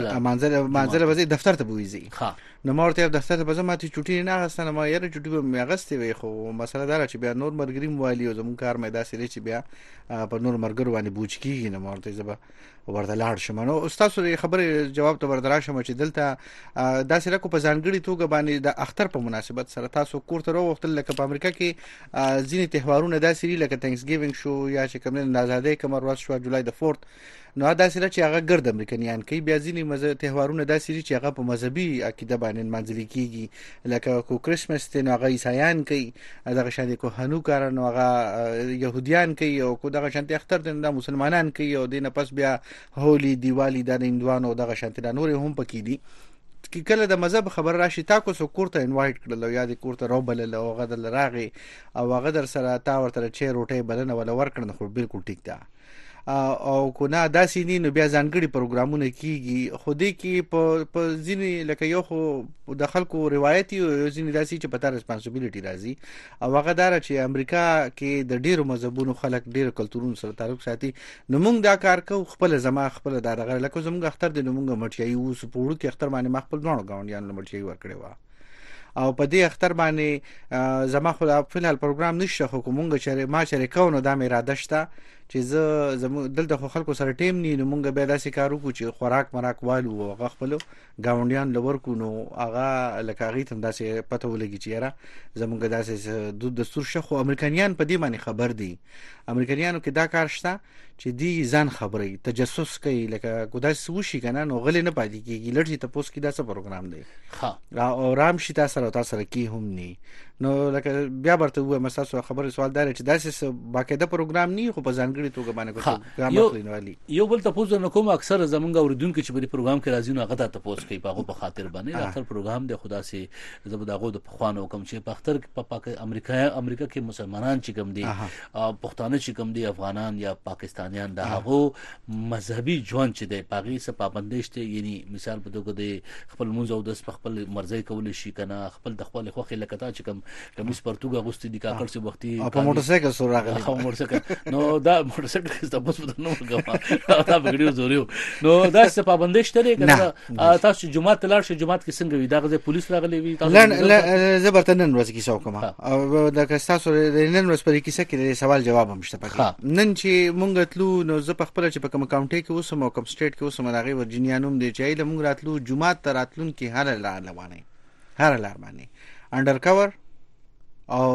منزل وځي دفتر ته بوځي نو مورته دفتر ته بزما ته چټي نه غستنه ما یره چټي به میغستې وي خو مسله دا چې بیا نور مرګري موالي او زمون کار مې داسې لري چې بیا په نور مرګرو باندې بوج کیږي نو مورته زبا ورته لاړ شم نو استاد سره خبره جواب ته ورته راشم چې دلته داسې رکو په ځانګړي توګه باندې د اختر په مناسبت سره تاسو کوړه وروختل لکه په امریکا کې ځینې تهوارونه داسې لکه تھینکس گیوینګ شو یا چې کوم نه آزادۍ کوم ورځ شو جولای د 4 نو دا سره چې هغه ګرد امریکایان کوي بیا ځینې تهوارونه داسې چې هغه په مذهبي عقیده باندې منځلي کیږي لکه کو کرسمس ته نو هغه عیسایان کوي دغه شان کو هنوکار نو هغه يهوديان کوي او کو دغه شان اختر د مسلمانان کوي او دینه پس بیا هولي دیوالی د هندوانو دغه شان د نور هم پکې دي کی کله د مذهب خبر راشي تاسو سو کوړه انوایټ کړل یا د کوړه روبل له غدل راغي او غدر سره تا ورته چې روټي بلنه ولا ورکړنه خو بالکل ټیک ده او کو نه داسې نه نو بیا ځانګړي پروګرامونه کیږي خو دې کې په ځینې لکه یو خو د خلکو روایتي او ځینې داسې چې پتا ریسپانسیبিলিټي راځي او هغه دار چې امریکا کې د ډیرو مذهبونو خلک ډیرو کلتورونو سره تعلق ساتي نو موږ دا کار کوو خپل زما خپل دغه لکه زموږ اختر د موږ مټیای وو سپورو کې اختر باندې خپل نوړو غونډیان مټیای ورکړي وا او په دې اختر باندې زما خو په الحال پروګرام نشته خو کومه چې ما شریکو نو دا مې اراده شته چې زمو دلته خلکو سره ټیم نه مونږ به داسې کارو کو چې خوراک مراک والو او خپل گاونډیان لور کو نو هغه لکه هغه تم داسې پته ولګي چې را زمونږ داسې د دستور شخو امریکایان په دې باندې خبر دي امریکایانو کې دا کار شته چې دی ځان خبري تجسس کوي لکه ګداس وشي کنه نو غلې نه پاتې کیږي لړځي تاسو کې دا څه پروګرام دی او رام شي تاسو سره کی هم ني نو لکه بیا ورته و مساسو خبره سوال دار چې داسې باقاعده پروګرام نه خو په ځانګړي توګه باندې کوم مخلینوالي یو بل تاسو نه کوم اکثر زمونږ اوریدونکو چې په پروګرام کې راځي نو هغه تاسو کوي په خاطر باندې اختر پروګرام د خدا سي زبداغو د پخوانو کوم چې په اختر په امریکا کې مسلمانان چې کوم دي پښتانه چې کوم دي افغانان یا پاکستانیان دا هغه مذهبي ژوند چې د پاغي څخه پابندۍ شته یعنی مثال په توګه د خپل مونږ او د خپل مرزي کول شي کنه خپل د خپل خوخه لکتا چې کوم کمیس پرتګا غوستي د کاکړ څخه وختي په موټر سایکل سره راغلی موټر نو دا موټر سایکل څه تاسو په نو غوا دا بغړیو زوریو نو دا څه پابندۍ شته کنه تاسو جمعه تلار شي جمعه کې څنګه وي دا غزه پولیس راغلي وي تاسو زبرته نن ورځ کې څو کوم او دا که تاسو نن ورځ پرې کې څه کې سوال جواب هم شته پکې نن چې مونږ تلو نو زه په خپل چې په کوم کاونټي کې اوسم او کوم سټیټ کې اوسم راغی ورجینیا نوم دی چې له مونږ راتلو جمعه ته راتلون کې هر لار باندې انډر کور او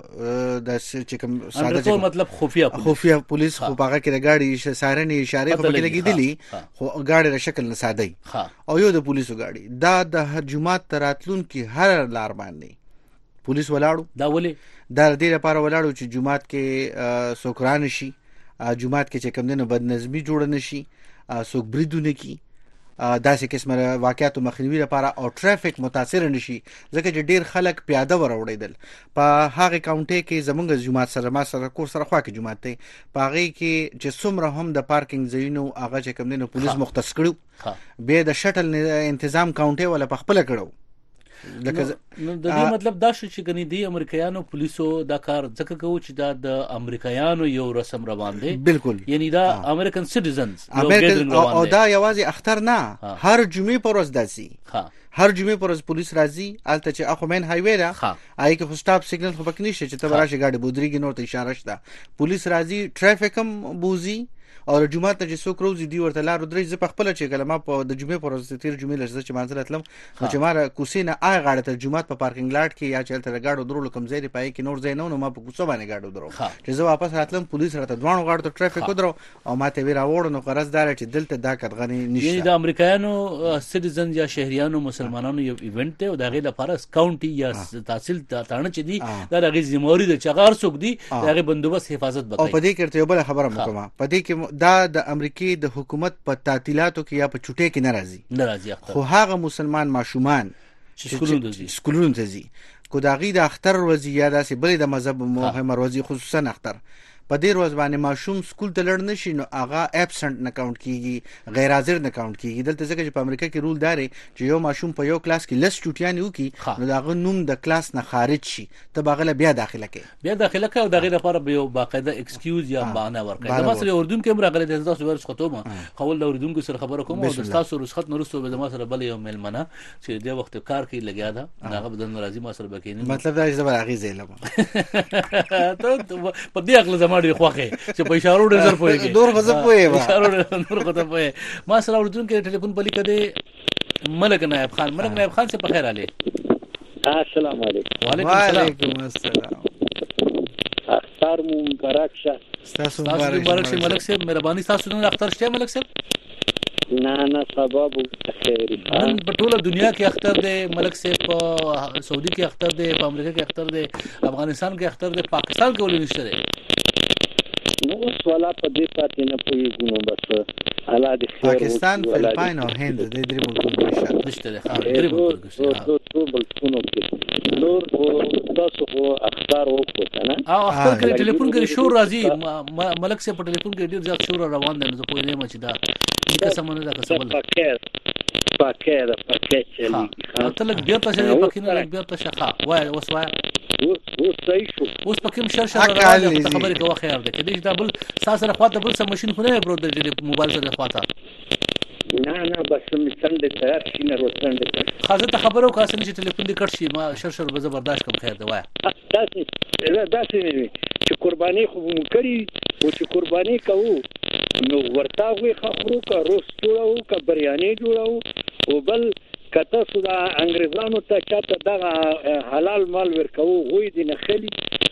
د چې کوم ساده مطلب خفیه پولیس خو هغه کې د گاډي سایرن اشاره په کې لګیدلی خو گاډي د شکل نه ساده او یو د پولیسو گاډي دا د جمعه ته راتلون کې هر لار باندې پولیس ولاړو دا ولې دا د دې لپاره ولاړو چې جمعه کې سوکران شي جمعه کې چې کوم دنه بد نظمی جوړ نشي سوک بریدونه کی داسې قسمه واقعیت مخنیوي لپاره او ټرافیک متاثر نشي ځکه چې ډیر خلک پیاده وروړیدل په هغه کاونټي کې زمونږ جمعات سره ما سره کور سره خوا کې جمعات ته پاغي کې چې څومره هم د پارکینګ ځایونو هغه چې کوم نه پولیس مختص کړو به د شټل تنظیم کاونټي ولا په خپل کړو لکه نو د دې مطلب دا چې کني دی امریکایانو پولیسو دا کار ځکه کوي چې دا د امریکایانو یو رسم روان دي بالکل یعنی دا امریکن سټیزنز او دا یوازې اختر نه هر جمعې پر ورځ داسي هر جمعې پر ورځ پولیس راځي الته چې اخو مین هایوی را آی کې سټاپ سیګنل خو پک نشي چې ته راشه گاډي بودريږي نو ته اشاره شته پولیس راځي ټرافیک هم بوزي او جمعه ته چې څوک روزي دی ورته لار درې ز په خپل چې کلمه په د جمعې پر ورځ تیر جمعې لږ چې منځل اتلم چې ماره کوسینه آی غاړه ته جمعه په پارکینګ لاټ کې یا چلته غاډو درول کوم ځای پای کې نور ځای نه نو ما په کوڅه باندې غاډو درو چې زه واپس راتلم پولیس راته دوانو غاړو ته ټرافیک ودرو او ماته وی راوړ نو قرض دار چې دلته دا کډغنی نشته یعنی د امریکایانو سټیزن یا شهريانو مسلمانانو یو ایونت ته او دغه لپاره کاونټي یا تحصیل تانه چې دی دا غي ذمہواری د چغار څوک دی دغه بندوبست حفاظت وکړي او په دې کې ته یو بل خبره مکمه په دې کې دا د امریکای د حکومت په تعطیلاتو کې یا په چټي کې ناراضي خو هغه مسلمان ماشومان چې سکولونو ته ځي کو داغي د اختر ورځي یا داسې بلې د مذهب مهمه ورځي خصوصا اختر په دې ورځ باندې ماشوم سکول ته لړ نشي نو هغه ابسنت نه کاونټ کیږي غیر حاضر نه کاونټ کیږي دلته ځکه چې په امریکا کې رول داري چې یو ماشوم په یو کلاس کې لس چټیان وکي نو داغه نوم د کلاس نه خارج شي ته باغله بیا داخله کوي او دغه لپاره به یو باقاعده ایکسکیوز یا بهانه ورکړي د مسله اردن کې راغلي د تاسو ورس خطومه خول د اردن کو سره خبره کوم او تاسو رسخت نورستو به د مسله بل یو ملمنه چې د وخت کار کې لګیا ده هغه بدن ناراضي ما سره بکینه مطلب دا چې زبر هغه زیلم ته په دې اخله زماړي خوخه چې په اشارو ډېر پوهیږي دور غزه پوهه اشارو نور غته پوهه ما سره اردن کې ټلیفون پلی کده ملک نائب خان سے بخیر علی السلام علیکم وعلیکم السلام اختر مبارک شه تاسو مبارک شه ملک سے مهرباني تاسو نن اختر شته ملک سے نه سبب خیر نن په ټوله دنیا کې اختر دی ملک سے په سعودي کې اختر دی په امریکا کې اختر دی افغانستان کې اختر دی پاکستان کې ولې نشته دی نو سوالا په دې پاتې نه پوهیږو بس الله دې خیر پاکستان فلپاین او هند د درې ملکونو کې نشته دی درې ملکونو ټول ملکونو کې نور تاسو خو اختر وکړو کنه او اختر کې ټلیفون کې شور راځي ملک سے په ټلیفون کې ډیر زیات شور روان دی نو په دې مچ دا که سمونه دا کسبل پاکه چلی ته لګ بیا تاسو پکې نه لګ بیا تاسو ښه وای اوس صحیح شو اوس پکې شر راځي خبرې کوه خیر ده کله چې دا بل ساسره خواته بل سم ماشين خو نه پروت دی موبایل سره خواته نه بس مستند تیار شي نه وسند خاصه ته خبرو کاسن چې ټلیفون دې کټ شي ما شر به برداشت کوم خیر ده وای داسې چې قرباني خو مونږ او چې قرباني کوو نو ورتا وي خخرو کا روس جوړو کا بریاني جوړو او بل کته سودا انګريزانو ته چاته دا حلال مال ورکو غوي دي نه خلی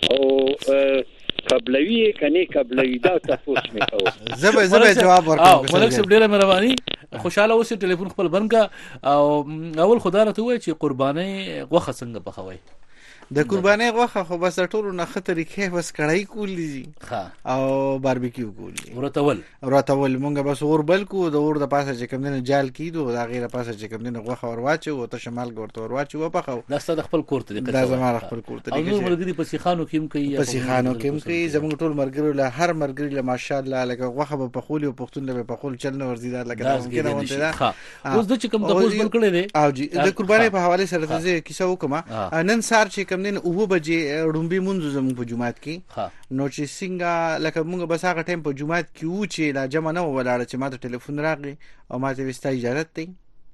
او قبلوي کني قبلوي دا تاسو مې کوو زبر جواب ورکوم ملک صاحب ډیره مهرباني خوشاله اوسې ټلیفون خپل بند کا او اول خدای راته وای چې قرباني غوخه څنګه پخوي د قرباني غوخه خو بس ټولو نه خطرې کې بس کړای کولې او باربیکیو کولې وراتول مونږ بس اور بل کو د اور د پاسه چې کوم نه جال کیدو دا غیره پاسه چې کوم نه غوخه ورواچو او ته شمال ګورته ورواچو و پخو دا ست خپل کور ته دا زموږ خپل کور ته او مرګري په سیخانو کې کوي په سیخانو کې کوي زموږ ټول مرګري له هر مرګري له ماشاءالله لکه غوخه په خولي او پختون له په خول چل نه ورزيدار لکه ممکن وته دا اوس د چې کوم د اوس بل کړي دي او جی د قرباني په حواله سره ته کیسه وکم نن سار چې کوم نه او بجې رومبي منځ زموږ په جمعات کې نو چې څنګه لکه موږ بس هغه ټایم په جمعات کې و چې لا جمع نه ولاړ چې ماته ټلیفون راغی او ماته وستا اجازه دی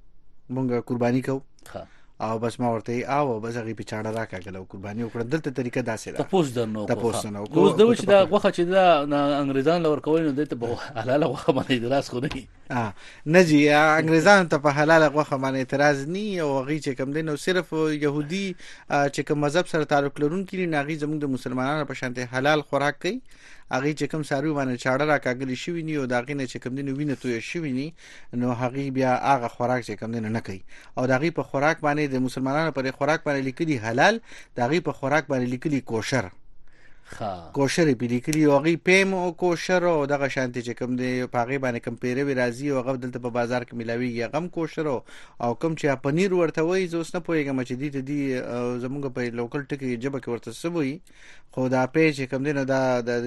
موږ قرباني کو او بس ما ورته او بس هغه په چاړه راکاګل قرباني وکړه دلته طریقه داسې ده تاسو نو اوس د وچ دا غوخه چې دا انګريزان لور کوي نو دته په حلاله غوخه باندې دراس خو نه نه جی انګريزان ته په حلاله غوخه باندې اعتراض نه او غي چې کم دین او صرف يهودي چې کوم مذهب سره تعلق لرونکي نه غي زموږ د مسلمانانو په شانته حلال خوراک کوي هغه چې کوم ساروي باندې چاړه راکاګلی شوی نی او داغې نه چې کوم دین وینې توې شوی نی نو هغه بیا هغه خوراک چې کوم دین نه کوي او داغې په خوراک باندې د مسلمانانو پر خوراک باندې لیکلي حلال داغې په خوراک باندې لیکلي کوشر کوشر په لیکلي او غي پیم او کوشر او دغه شانتي چې کوم دی پاغي باندې کم پیره وی راځي او غو دلته په بازار کې ملاويږي غم کوشر او کوم چې پنیر ورته وای زوس نه پويګم چې دي زمونږ په لوکل ټکی جبه کې ورته سبوي خو دا پیج کوم دی نه دا د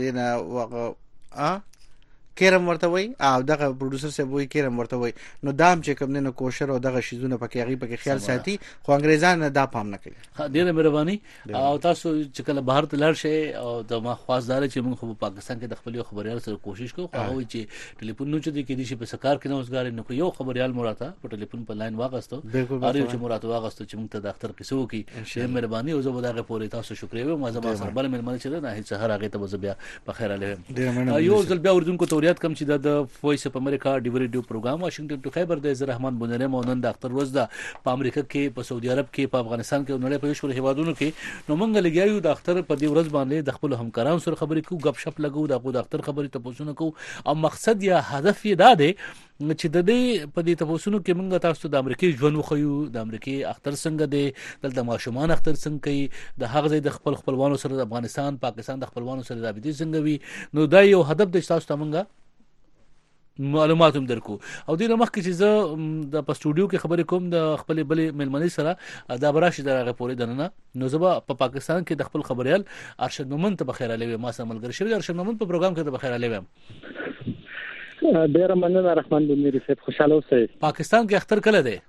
دینه کیرم ورته وای او دغه پروډوسر سه وای کیرم ورته وای نو دام چې کوم نه کوشر او دغه شیزونه پکې غي پکې خیال ساتي خو انګريزان نه دا پام نه کوي ډیره مهرباني او تاسو چې کله بهر ته لاړ شئ او د ما خواصدار چې موږ په پاکستان کې د خپل خبريال سره کوشش کوو خو هغه چې ټلیفون نو چې کې دي چې په سکار کې نه اوسګار نه کوي یو خبريال مراته په ټلیفون په لاین واغستو اړ یو چې مراته واغستو چې موږ ته د اختر کیسو کې ډیره مهرباني او زه به دغه پورې تاسو شکریا ما زما سره بل مېلمانه چې نه هیڅ هر هغه ته بیا په خیر علي یو ځل بیا اردن کو توریات کم چې د وایس اف امریکا ډیو ریډیو پروګرام واشنگټن ټو خیبر د رحمان بونره مونن د اختر ورځ د په امریکا کې په سعودي عرب کې په افغانستان کې نړۍ په شور هیوادونو کې نو مونږ لګیایو د اختر په دې ورځ باندې د خپل همکارانو سره خبرې کوو غپ شپ لګو د اختر خبرې ته پوښتنه کوو او مقصد یا هدف یې دا دی چې د دې په دې تاسو کې موږ تاسو د امریکای ژوند وخیو د امریکای اختر څنګه دی دلته ماشومان اختر څنګه کوي د هغه ځای د خپلوانو سره د افغانستان پاکستان د خپلوانو سره رابطې څنګه وي نو دا یو هدف د تاسو ته موږ معلومات هم درکو او دې مخکې چې زه د په سټوډیو کې خبرې کوم د خپل بلې ملمنې سره دا براشي درغه پورې دننه نو زه په پاکستان کې د خپل خبريال ارشد مومن ته بخیر علی ما سره ملګری شوی ارشد مومن په پروګرام کې ته بخیر علی ډیر مننه رحمان بنيري صاحب خوشاله اوسئ پاکستان کې اختر کله دی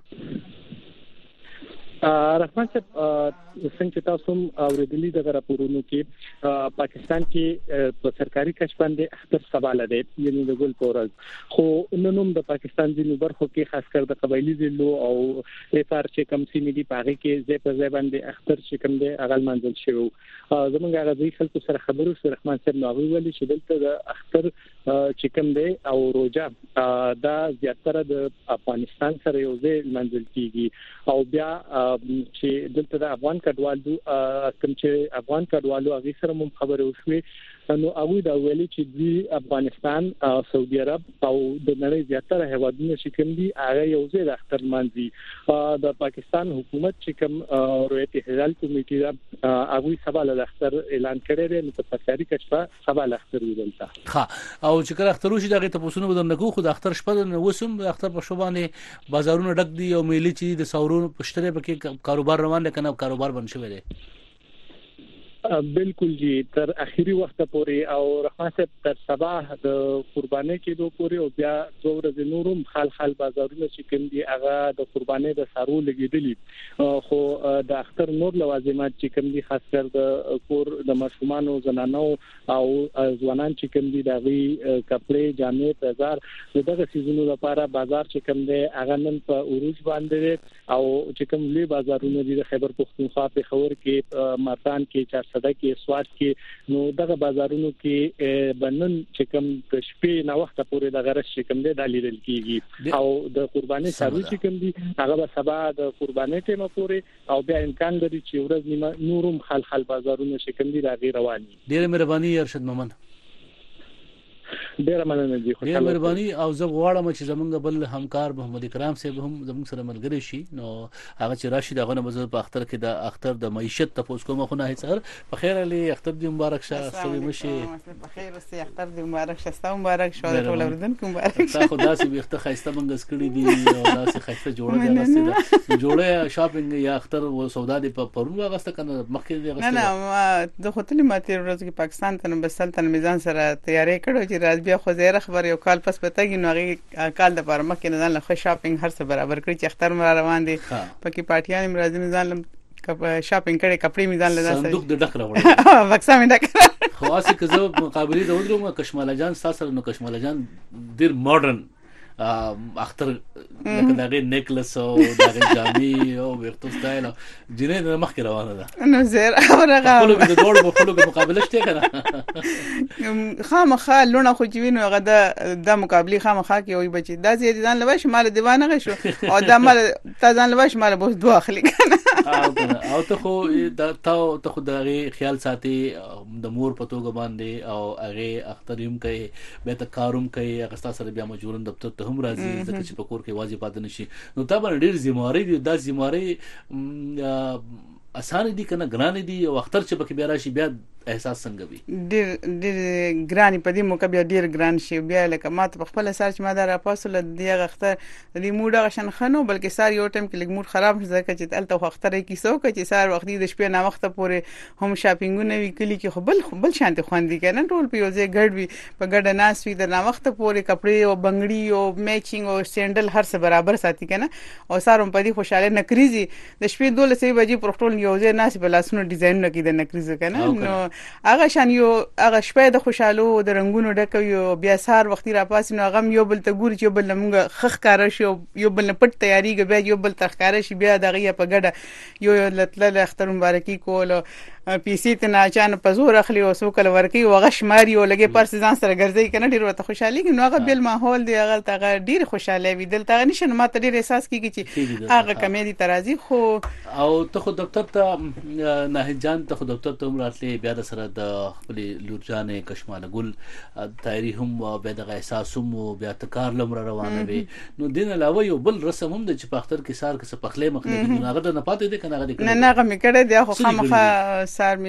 رحمان صاحب څنګه تاسو اوریدلی د راپورونو کې پاکستان کې په سرکاري کچ باندې اختر سوال دی یعنی د ګل پورز خو ننوم د پاکستان د برخو کې خاص کر د قبایلی ضلعو او افار چې کم سیمې دي پاره کې زه په ځای باندې اختر چې کوم دی اغل منځل شوی زمونږ غوړي خلکو سره خبرو سره رحمان صاحب نو ویلي چې دلته د اختر چې کوم دی او روزه دا زیاتره د افغانستان سره یو ځای منځل کیږي او بیا چې دلته د افغان کډوالو کوم چې افغان کډوالو هغه سره مم خبرې وشوي نو هغه دا ویلي چې د افغانستان سعودي عرب او د نړۍ زیاتره هیوادونو چې کوم دي هغه یو ځای د اختر منځي د پاکستان حکومت چې کوم رویت هلال کمیټې دا هغه سوال د اختر اعلان کړی دی نو په سرکاري کچه سوال اختر ودلته ها او چې کله اختر وشي دغه ته پوسونه بدل نکو خو د اختر شپه نو وسم د اختر په شوبانه بازارونو ډک دي او میلي چې د سورونو پښتره پکې کاروبار روان دي کنه کاروبار بن شوی دی بالکل جی تر اخیری وخت پورې او رحمان صاحب تر صباح د قرباني کېدو پورې او بیا څو ورځې نورم خال بازارونه چې کوم دي هغه د قرباني د سارو لګیدلی خو د اختر نور لوازمات چې کوم دي خاص کر د کور د مشومان او زنانو او ځوانان چې کوم دي دغه کپړې جامې بازار دغه سيزونو لپاره بازار چې کوم دي هغه نن په اوروج باندې او چې کوم لوی بازارونه دي د خیبر پختونخوا په خور کې مارتان کې صدا کې سواد کې نو دغه بازارونو کې بنن چې کوم د شپې نه وخت پورې د غرش چې کوم دی د لیدل کیږي او د قرباني سروي چې کوم دي هغه به سبا د قرباني ټیمه پورې او بیا امکان لري چې ورځ نیمه نورم خل بازارونو چې کوم دي راغی رواني ډیر مهرباني ارشد مومن ډیر مننه دي خوشاله مهرباني او زه غواړم چې زمونږ بل همکار محمد کرام صاحب هم زمونږ سره ملګری شي نو هغه چې راشد هغه مزه په اختر کې د اختر د معیشت تاسو کومه خو نه هیڅ په خیر علي اختر دې مبارک شه سوي مشي په خیر اوسې اختر دې مبارک شه ستاسو مبارک شه ټول اوردونکو مبارک شه تاسو داسې وخت خاصه منګس کړی دي او داسې خاصه جوړه دي راسته جوړه شاپینګ یا اختر او سودا دي په پرون واغسته کنه مخکې دي غسته نه د خپل ماته ورځ کې پاکستان ته بسل تن میزان سره تیاری کړو چې راز بیا خو زیره خبر یو کال پس پتاګي نو هغه کال د پر مخ کې نه خو شاپینګ هر څه برابر کړی چې اختر مر روان دي پکې پارټیان مرزي میزان شاپینګ کړي کپڑے میزان لدا صندوق د ډک راوړل بکسا مې ډک خاصه که زه مقابله د ودرو کشماله جان تاسو نو کشماله جان ډیر ماډرن اختر لکه دغه نیکلس او دغه جامي او ورته سټایل جنې د مخ کې روانه ده نو زیر اورغه خپل د دوړ په خپل مقابله شته کنه خامخا لونه خو جوینو هغه د مقابله خامخا کې وي بچي دا زیات ځان لوي شمال دیوانه غشو او د مال تا ځان لوي شمال بوس دوه اخلي کنه او ته خو دغه خیال ساتي د مور په توګه باندې او هغه اختریم کوي به ته کاروم کوي هغه تاسو بیا مجبورن دفتر هم راځي ځکه چې په کور کې واجب پاتې نشي نو تا باندې ډېر ذمہواری دي دا ذمہواری اسانه دي کنه ګران دي او اختر چې پکې بیا راشي بیا احساس څنګه وي ډېر ګران په دې موقع بیا ډېر ګران شي بیا لکه ماته په خپل سر چې ما دا راپاسل دی اختر دې موډ غشن خنو بلکې سار یو ټیم کې لګ موډ خراب شي ځکه چې الته اختر کې سو چې سار وخت د شپې نه وخت پورې هم شاپینګونه وی کلی کې بل شانتي خوندې کنه ټول په یوځای ګډ وی په ګډ ناس وی د نا وخت پورې کپڑے او بنگړي او میچینګ او سینډل هر څه برابر ساتي کنه او سارم په دې خوشاله نکریزي د شپې 12 بجې پر ټول یوځای ناس په لاسونو ډیزاین نکې د نکریزه کنه نو هغه شان یو هغه شپه د خوشاله د رنگونو ډکه یو بیا سار وختي را پاس نو غم یو بل ته ګور چې بل موږ خخ کار شي یو بل پټ تیاری کې بیا یو بل تخکار شي بیا دغه په ګډه یو لتل اختر مبارکي کول پی سي ته نه چان په زور اخلي او سو کل ورکی او غش ماري او لګي پر سيزان سره ګرځي کنه ډیر وته خوشحالي کې نو هغه بل ماحول دی هغه ته ډیر خوشاله وي دلته نشن ماته ډیر احساس کیږي چې هغه کمیدي ترازی خو او ته خو دفتر ته نه جان ته خو دفتر ته راتلې بیا د سره د خپل لورجانې کشماله ګل تایری هم بیا د احساس هم بیا تکار لمر روانه وي نو دین علاوه یو بل رسم هم د چې په اختر کې سار کې پخلې مخلې کې هغه نه پاتې دي کنه هغه نه هغه مې کړه دی خو خامخا سار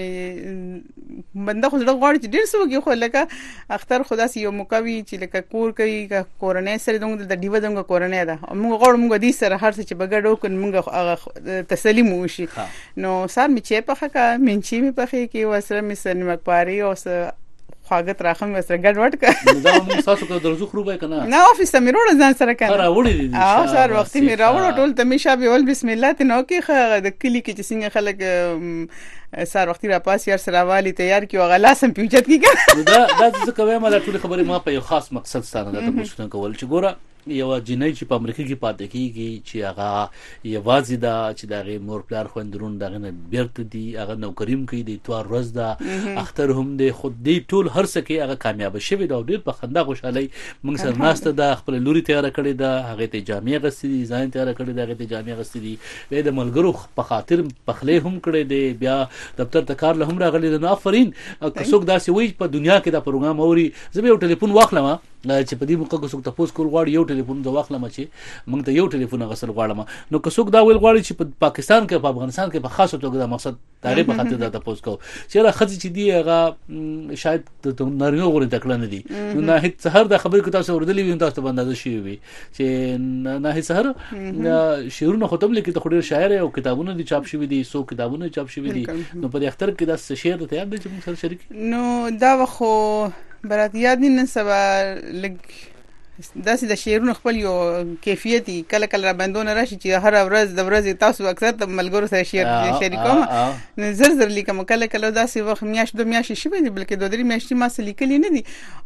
مې بنده خو زړه غواړي چې ډیر څه وږي خو لکه اختر خدا سي یو مکوي چې لکه کور کوي کورنۍ سره دغه د دیو دغه کورنۍ ده موږ غواړو موږ دې سره هر څه چې بغړو کن موږ تسلیم وشي نو سار می چې په خکه منچی می په کې وسره می سنمک پاري او خواږه راخم وسره ګډ وټ ک دا موږ تاسو کو درځو خروبای کنه نه افیس ته میروړ ځان سره کنه راوړی دي سار وخت می راوړ ټول ته می شابه ول بسم الله ته نو کې د کلی کې چې څنګه خلک سار وخت را پاس یار سره والی تیار کی او غلاسم پیوچت کی دا څه کوي ما ټول خبرې ما په یو خاص مقصد ستانه دا پوښتنه کول چې ګوره یو جنۍ چې په امریکا کې پاتې کیږي چې هغه یوازې دا چې دا غي مور پلار خوندرون دغه نه بیرته دي هغه نوکریم کوي د اتوار ورځ دا اختر هم د خود دی ټول هر څه کې هغه کامیاب شوی دا ډیر په خندا خوشحالي موږ سره ناشته د خپل لوري تیار کړی دا هغه ته جامع غستې دي ځان تیار کړی دا هغه ته جامع غستې دي به د ملګرو په خاطر پخلې هم کړی دی بیا دفتر ته کار له هم راغلی د افرین څوک داسې وي په دنیا کې دا پروګرام اوري زه یو ټلیفون واخلم چې په دې موقع کې څوک تاسو کول غواړي یو ټلیفون د واخلم چې موږ ته یو ټلیفون غسل غواړم نو که څوک دا ویل غواړي چې په پاکستان کې په افغانستان کې په خاصه توګه دا مقصد تعریف په خاطر دا تاسو کو چې را خځې چې دی هغه شاید د نارینه غوړي تکل نه دي نو نه هیڅ سحر دا خبرې کو تاسو اوردلې وي تاسو باندې شي وي چې نه هیڅ سحر شعرونه ختم لیکي ته خوري شاعر او کتابونه دي چاپ شوی دي سو کتابونه چاپ شوی دي نو په اختر کې دا شعر ته یاد دي چې موږ سره شریک نو دا وخو برات یاد نن سبا لګ داسې د شعرونو خپل یو کیفیت کله کله را بندونه راشي چې هر ورځ د ورځې تاسو اکثر د ملګرو سره شریکوم نو زر لیکم کله کله داسې وخت میاشت دو میاشتې شي بلکې دوه درې میاشتې ما سره لیکلي نه دي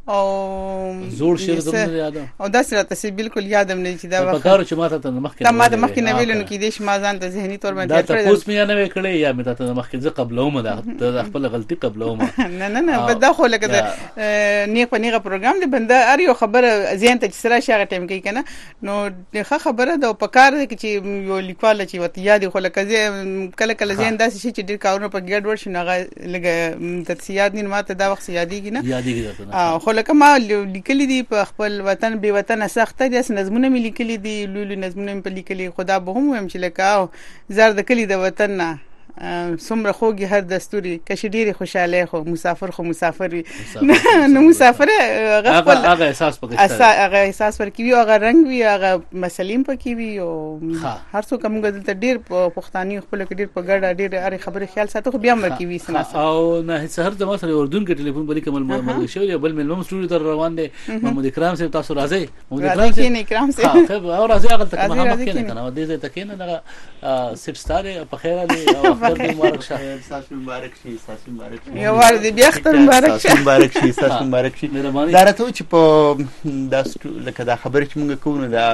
او زور شعر زموږ یاد او داسې راته بالکل یادم نه چې دا وخت کار چې ماته ته مخکې نه ویل نو کې دې ما ځان ته ذهني تور باندې دا تاسو مې نه وکړې یا مې ته مخکې ځ قبلوم دا خپل غلطي قبلوم نه بد خو لکه نیک په نیغه پروګرام دی بنده ار یو خبره ذهن ته سره شغه ټیم کوي کنه نو دغه خبره د پکار دی چې یو لیکواله چې وت یاد خو لکه کله کله ذهن داسې شي چې ډیر کارونه په ګډ ورشي نه لګه د یاد نه ماته دا وخت یادېږي نه یادېږي خو لکه ما لیکلي دي په خپل وطن به وطن سخت دي اس نظمونه مې لیکلي دي لولو نظمونه مې په لیکلي خدا به هم ويم چې لکه زار د کلی د وطن نه څومره خوږي هر دستوري کشي ډیره خوشاله خو مسافر وي نو مسافر هغه احساس پکې هغه احساس ورکی وي هغه رنگ وي هغه مسلیم پکې وي او هر څوک موږ دلته ډیر پښتاني خپل کې ډیر په ګډه ډیر اړ خبره خیال ساتو خو بیا مرکی وي سنا او نه سحر د مصر اردن کې ټلیفون باندې کومل مرګ شوی بل ملمم سټوډیو ته روان دي محمد اکرام صاحب تاسو راځي محمد اکرام صاحب او راځي هغه ته ما مخکې نه کنه دې ته کېنه دغه سټ ستاره په خیر علي او مبارک شه تاسو مبارک شي تاسو مبارک شي یو ور دې بیا ختم مبارک شه مبارک شي تاسو مبارک شي دا راته چې په داس لکه دا خبره چې موږ کوو دا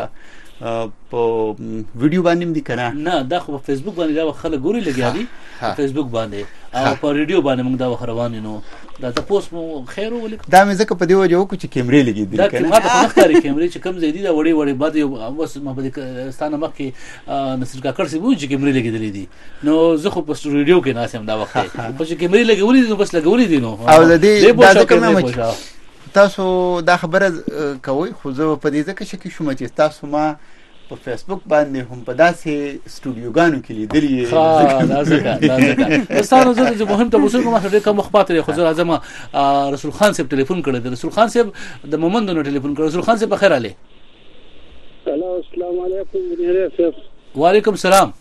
په ویډیو باندې دي کنه نه دا خو په فیسبوک باندې دا خلک ګوري لګیا دي په فیسبوک باندې او په ریډیو باندې موږ دا روان نو دا تاسو مو خیر ولیکم دا مې ځکه په دی وجه وکړو چې کیمرې لګې دي کنه دا په مختاري کیمرې چې کم زیدي دا وړي بعد یو اوس محمد ستانه مخکې نصر کاکړ سی وو چې کیمرې لګېدلې دي نو زه خو په ریډیو کې ناسم دا وخت په چې کیمرې لګولې دي بس لګولې دي نو او د دې دا ځکه تاسو دا خبره کوي خو زه په دې ځکه شکی شوم چې تاسو ما په فیسبوک باندې هم په داسې سټوډیوګانو کې لیدلې دا ځکه تاسو زه چې مهم تاسو کومه ډېر کوم مخاطب خو زه راځم رسول خان صاحب ټلیفون کړی دی رسول خان صاحب د مومندونو ټلیفون کړی رسول خان صاحب بخیر علي السلام علیکم ونیره صاحب وعلیکم السلام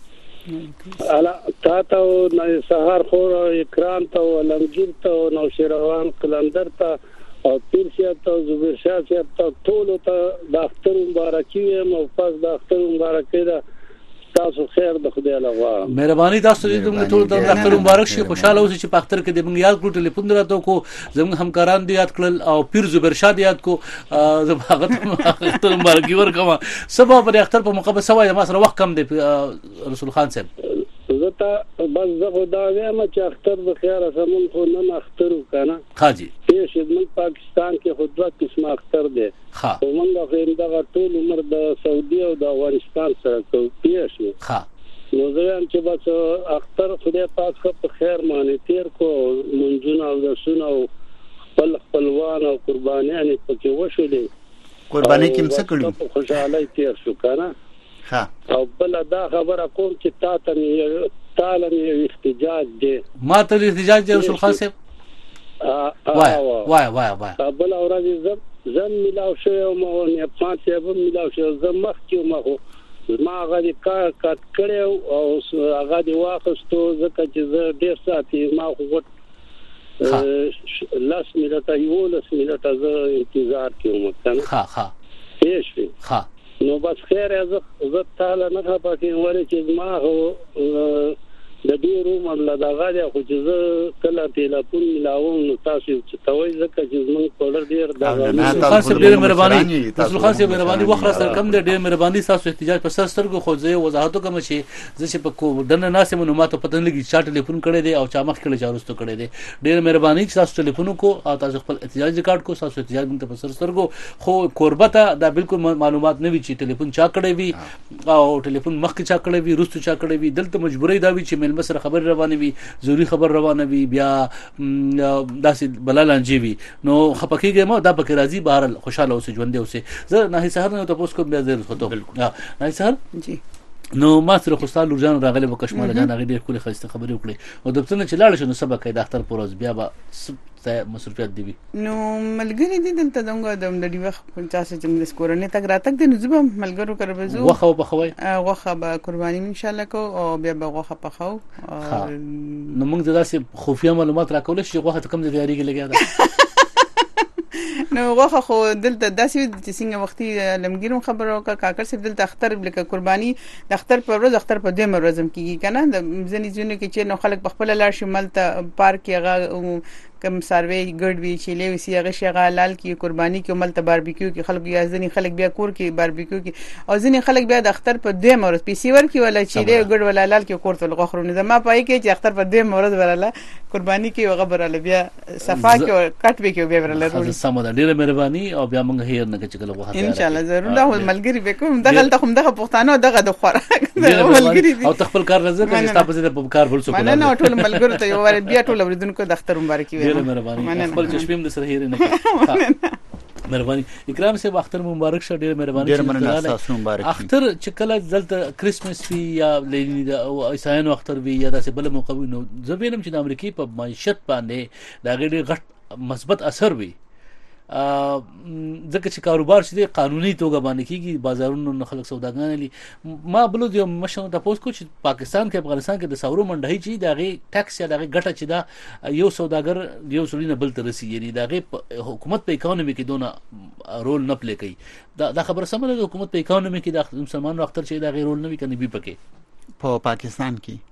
تاسو نو سهار خو اکرام ته لمجیر ته نو شیروان قلندر ته او پیر شاه ته زبیر شاه ته ټول ته د اختر مبارکي او پس د اختر مبارکي ده تاسو خیر د خدای له غواړم مهرباني تاسو دې موږ ټول د اختر مبارک شي خوشاله اوسئ چې په اختر کې د موږ یاد کړو ټلیفون راته کو زموږ همکاران دې یاد کړل او پیر زبیر شاه دې یاد کو زباغت اختر مبارکي ورکوم سبب د اختر په موقع سوای ما سره وخت کم دی رسول خان صاحب زه بس زه خدا وایم چې اختر د خیر سمون خو نه اختر وکنه خاجي پیش من پاکستان کې خو دوه قسمه اختر دي خو موږ غوښنه د ټول عمر د سعودي او د افغانستان سره کوو پیش ها نو زه هم چې بس اختر خدای پاک په خیر باندې تیر کو منځونه او درسونه او خپلوان او قربانیان پکې وشولې. قرباني کوم څه کړو؟ خوشاله تیر شو کنه. ها او بل دا خبره کوم چې تعالی احتجاج دی. ما ته احتجاج دی رسول خان صاحب. وای بل اورځ زم ملاو شو او نه پات صاحب ملاو شو زم مخ کې مخ ما غادي کار کړو او هغه دی واخستو ځکه چې زه ډیر ساتي ما خو لاس منټه یو لاس منټه زه انتظار کوم کنه. ها هیڅ نو بس خیر زه تعالی نه پاتې ولې چې ما هو د دې روم الله دا غاړه خو چې زه کله ټلیفون ملاوم نو تاسو چې توي ځکه چې موږ په لړ ډیر دا تاسو ډیر مهرباني رسول خان صاحب مهرباني وخره سره کم ډیر مهرباني تاسو احتجاج په سر سترګو خو زه وضاحت کوم چې زه چې په کو دنه ناسه مو ماته پته نه لګي چې ټلیفون کړي دي او چا مخ کړي چارستو کړي دي. ډیر مهرباني چې تاسو ټلیفون کو او تاسو خپل احتجاج ریکارډ کو تاسو احتجاج مونږ په سر سترګو خو قربته دا بالکل معلومات نه وی چې ټلیفون چا کړي وي او ټلیفون مخ کې چا کړي وي رستو چا کړي وي دلته مجبورې دا وی چې مل مسره خبر روانه وي ضروري خبر روانه وي بیا داسې بلالانجی وي نو خپکیږي ما دا پکې راځي بهر خوشاله اوسه ژوند دی اوسه. زه نه سحر نه تاسو کوم بیا زه خطو نه سحر جی نو ما سره خوستال لورجان راغله وکشماله جان هغه ډېر کولې خسته خبرې وکړي او د پتن چې لاړ شنو سبق کې د اختر پروز بیا به مصروفیت دی نو ملګری دي دلته دغه د دې وخت 50 چې موږ سکورنه تک راتک د نزبه ملګرو کړو وخه بخوي وخه به قرباني ان شاء الله کو او بیا به وخه پخاو نو موږ داسې خفیه معلومات راکول شي وخت کم د تیاری کې لګیا ده نو واخه خو دلته داسې چې څنګه وختي لمګیرو خبرو کا کاکر صاحب دلته اختر بلکې قرباني د اختر پر ورځ اختر په دې مرزم کیږي کنه د ځنې ځنې کې چې نو خلک په خپل لار شمال ته پارک هغه کم سروي ګډ وی چې لوي سی هغه شغه حلال کی قرباني کې مل ته باربیکیو کې خلک یا ځنې خلک بیا کور کې باربیکیو کې او ځنې خلک بیا د اختر په دې مرز پیسي ور کې ولا چې له ګډ ولا حلال کې کور ته غوخرونه زما پای کې چې اختر په دې مرز وراله قرباني کې هغه براله بیا صفا کې کټ به کې بیا وراله سم ده ډیره مهرباني او بیا موږ هیر نه چې کله وخت ان شاء الله ضرور له ملګری به کوم دغه هم دغه پښتانه دغه د خوراک ملګری او تخپل کار راځي چې تاسو په کار ول څه نه نه ټول ملګرو ته یو ور بیا ټول اوریدونکو د اختر مبارکي وي ډیره مهرباني خپل چشمیم د سره هیر نه مهرباني اکرام صاحب اختر مبارک شه ډیر مهرباني اختر چې کله دلته کریسمس وی یا او عیسایانو اختر وی یا داسې بل موقع وي نو زه وینم چې د امریکای په معیشت باندې دا ډېر غټ مثبت اثر وي ځکه چې کاروبار شته قانوني توګه باندې کیږي بازارونو نه خلک سوداګان لري. ما بل یو مشن ته پوسټ کو چې پاکستان کې افغانستان کې د ساورو منډهي چې دغه ټیکس یا دغه ګټه چې دا یو سوداګر یو سړی نه بل تر رسي یعنی دغه حکومت په اکانومي کې دونه رول نه پلی کوي. دا خبره سم ده حکومت په اکانومي کې د مسلمانانو اختر چې دغه رول نه وي کني بي پکې په پاکستان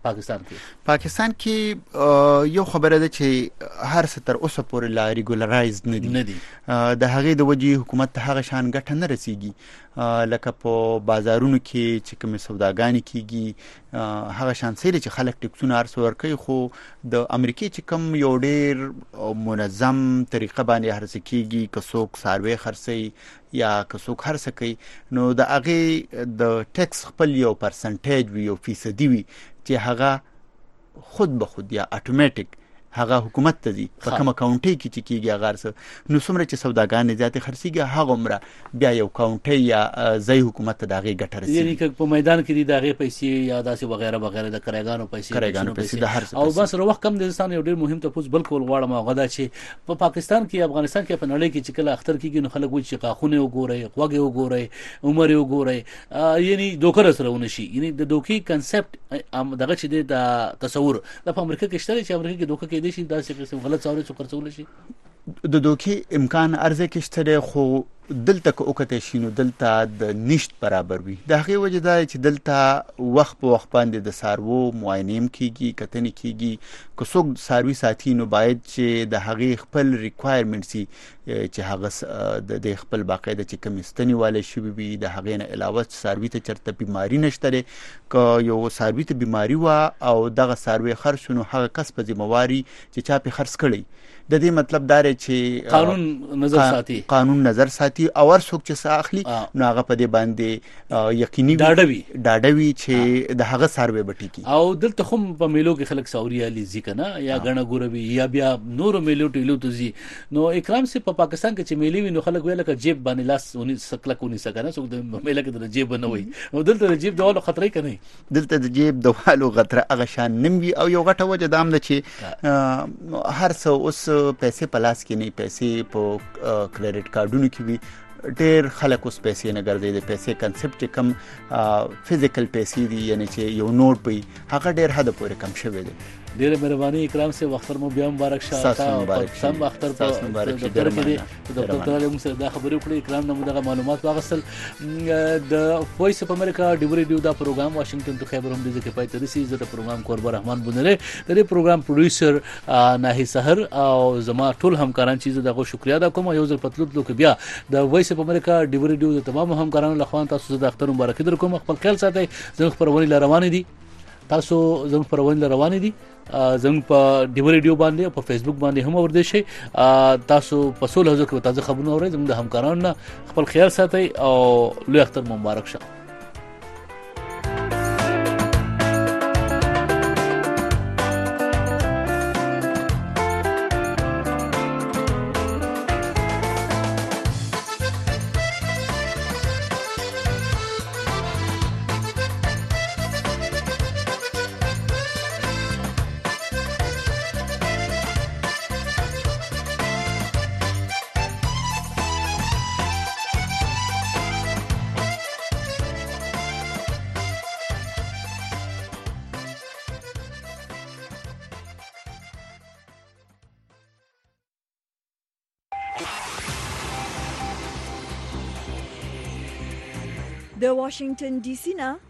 کې یو خبره ده چې هر څه تر اوسه پورې لا ریګولرایز نه دي د هغې د وجې حکومت ته هغه شان ګټه نه رسیږي لکه په بازارونو کې چې کومې سوداګانې کیږي هغه شان سره چې خلک ټیکسونه ارسو ورکوي خو د امریکای چې کوم یو ډېر منظم طریقه باندې هرڅه کیږي که څوک سروي خرڅي یا که څوک هرڅه کوي نو د هغې د ټیکس خپل یو پرسنټیج وي یو فیصدي وي چې هغه خود به خود یا اتوماتیک هغه حکومت ته دي په کوم کاونټي کې چې کیږي هغه نو څومره چې سوداګان زیاتې خرڅيږي هغه عمره بیا یو کاونټي یا ځای حکومت ته دغه ګټه رسېږي یعنی که په میدان کې دي دغه پیسې یا داسې وغیرہ وغیرہ د کرایګانو پیسې د هر او بس وروخت کم د انسان یو ډېر مهم تاسو بالکل غواړم غدا چې په پاکستان کې افغانستان کې په نړۍ کې چې کله اختر کېږي نو خلک وایي چې قاخونه وګورئ غوږه وګورئ عمر وګورئ یعنی دوکر سره ونشي یعنی د دوکي کنسپټ دغه چې د تصور د امریکا کې شته چې امریکا کې دوکه کې دي شي داسې قسم غلط څوري څو خرڅول شي د دوکي امکان ارزه کې شته خو دلته کو وکته شینو دلته د نشټ برابر وي د هغه وجه دا چې دلته وخت په وخت باندې د سارو معاینیم کیږي کتنې کیږي که څوک ساروي ساتي نو باید چې د هغه خپل ریکوایرمنټ سي چې هغه د خپل باقاعده چې کمستنی والے شي وي د هغه نه علاوه ساروي ته چرته بیماری نشته که یو ساروي ته بیماری وا او دغه ساروي خرڅونو هغه کس په ذمہواری چې چا په خرڅ کړي د دې مطلب دا چې قانون نظر ساتي ساتي او څوک چې ساخلي نو هغه په دې باندې یقیني ډاډوي چې د هغه سروي بټی کی او دلته هم په میلو کې خلک ساوریا لیزي کنه یا غنه ګوروي یا بیا نور میلو ټیلو تزي نو اکرام سے په پاکستان کې چې میلي وي نو خلک ویل ک جیب باندې لاس ونی سکلک ونی سکنه څوک د میله کې د جیب نه وي نو دلته د جیب دیوالو خطرې کنه دلته د جیب دیوالو خطر هغه شان نموي او یو غټه وجه دام ده چې هر څو اوس پیسې پلاس کې نه پیسې په کریډټ کارډونو کې وي ډېر خلک اوس پیسې نه ګرځي د پیسې کنسپټ کم فزیکل پیسې دي یعنی چې یو نوٹ وي هغه ډېر حد پورې کم شوی دی ډېر مهرباني اکرام سے وختر مو بیا مبارک شه سم اختر په مبارک شه ډاکټر تعالی موږ سره دا خبرې وکړې اکرام نو دغه معلومات واغسل د وایس اف امریکا ډیوري ډیو دا پروګرام واشنگټن ته خبر هم دي چې پای ترسي زه د پروګرام قربان رحمان بنره د دې پروګرام پروډوسر ناهي سحر او زما ټول همکاران چې دغه شکریا ادا کوم یو ځل پتلوت لوک بیا د وایس اف امریکا ډیوري ډیو د تمام همکارانو لخوا تاسو د اختر مبارک در کوم خپل خیال ساتئ زموږ پرونی روان دي تاسو زموږ پرونی روان دي زموږ په ډیوري ډیو باندې په فیسبوک باندې هم ورده شي تاسو په سول هزو کې تازه خبرونه اورئ زموږ د همکارانو خپل خیال ساتئ او لوی اختر مبارک شه د واشنگټن ډي سي نه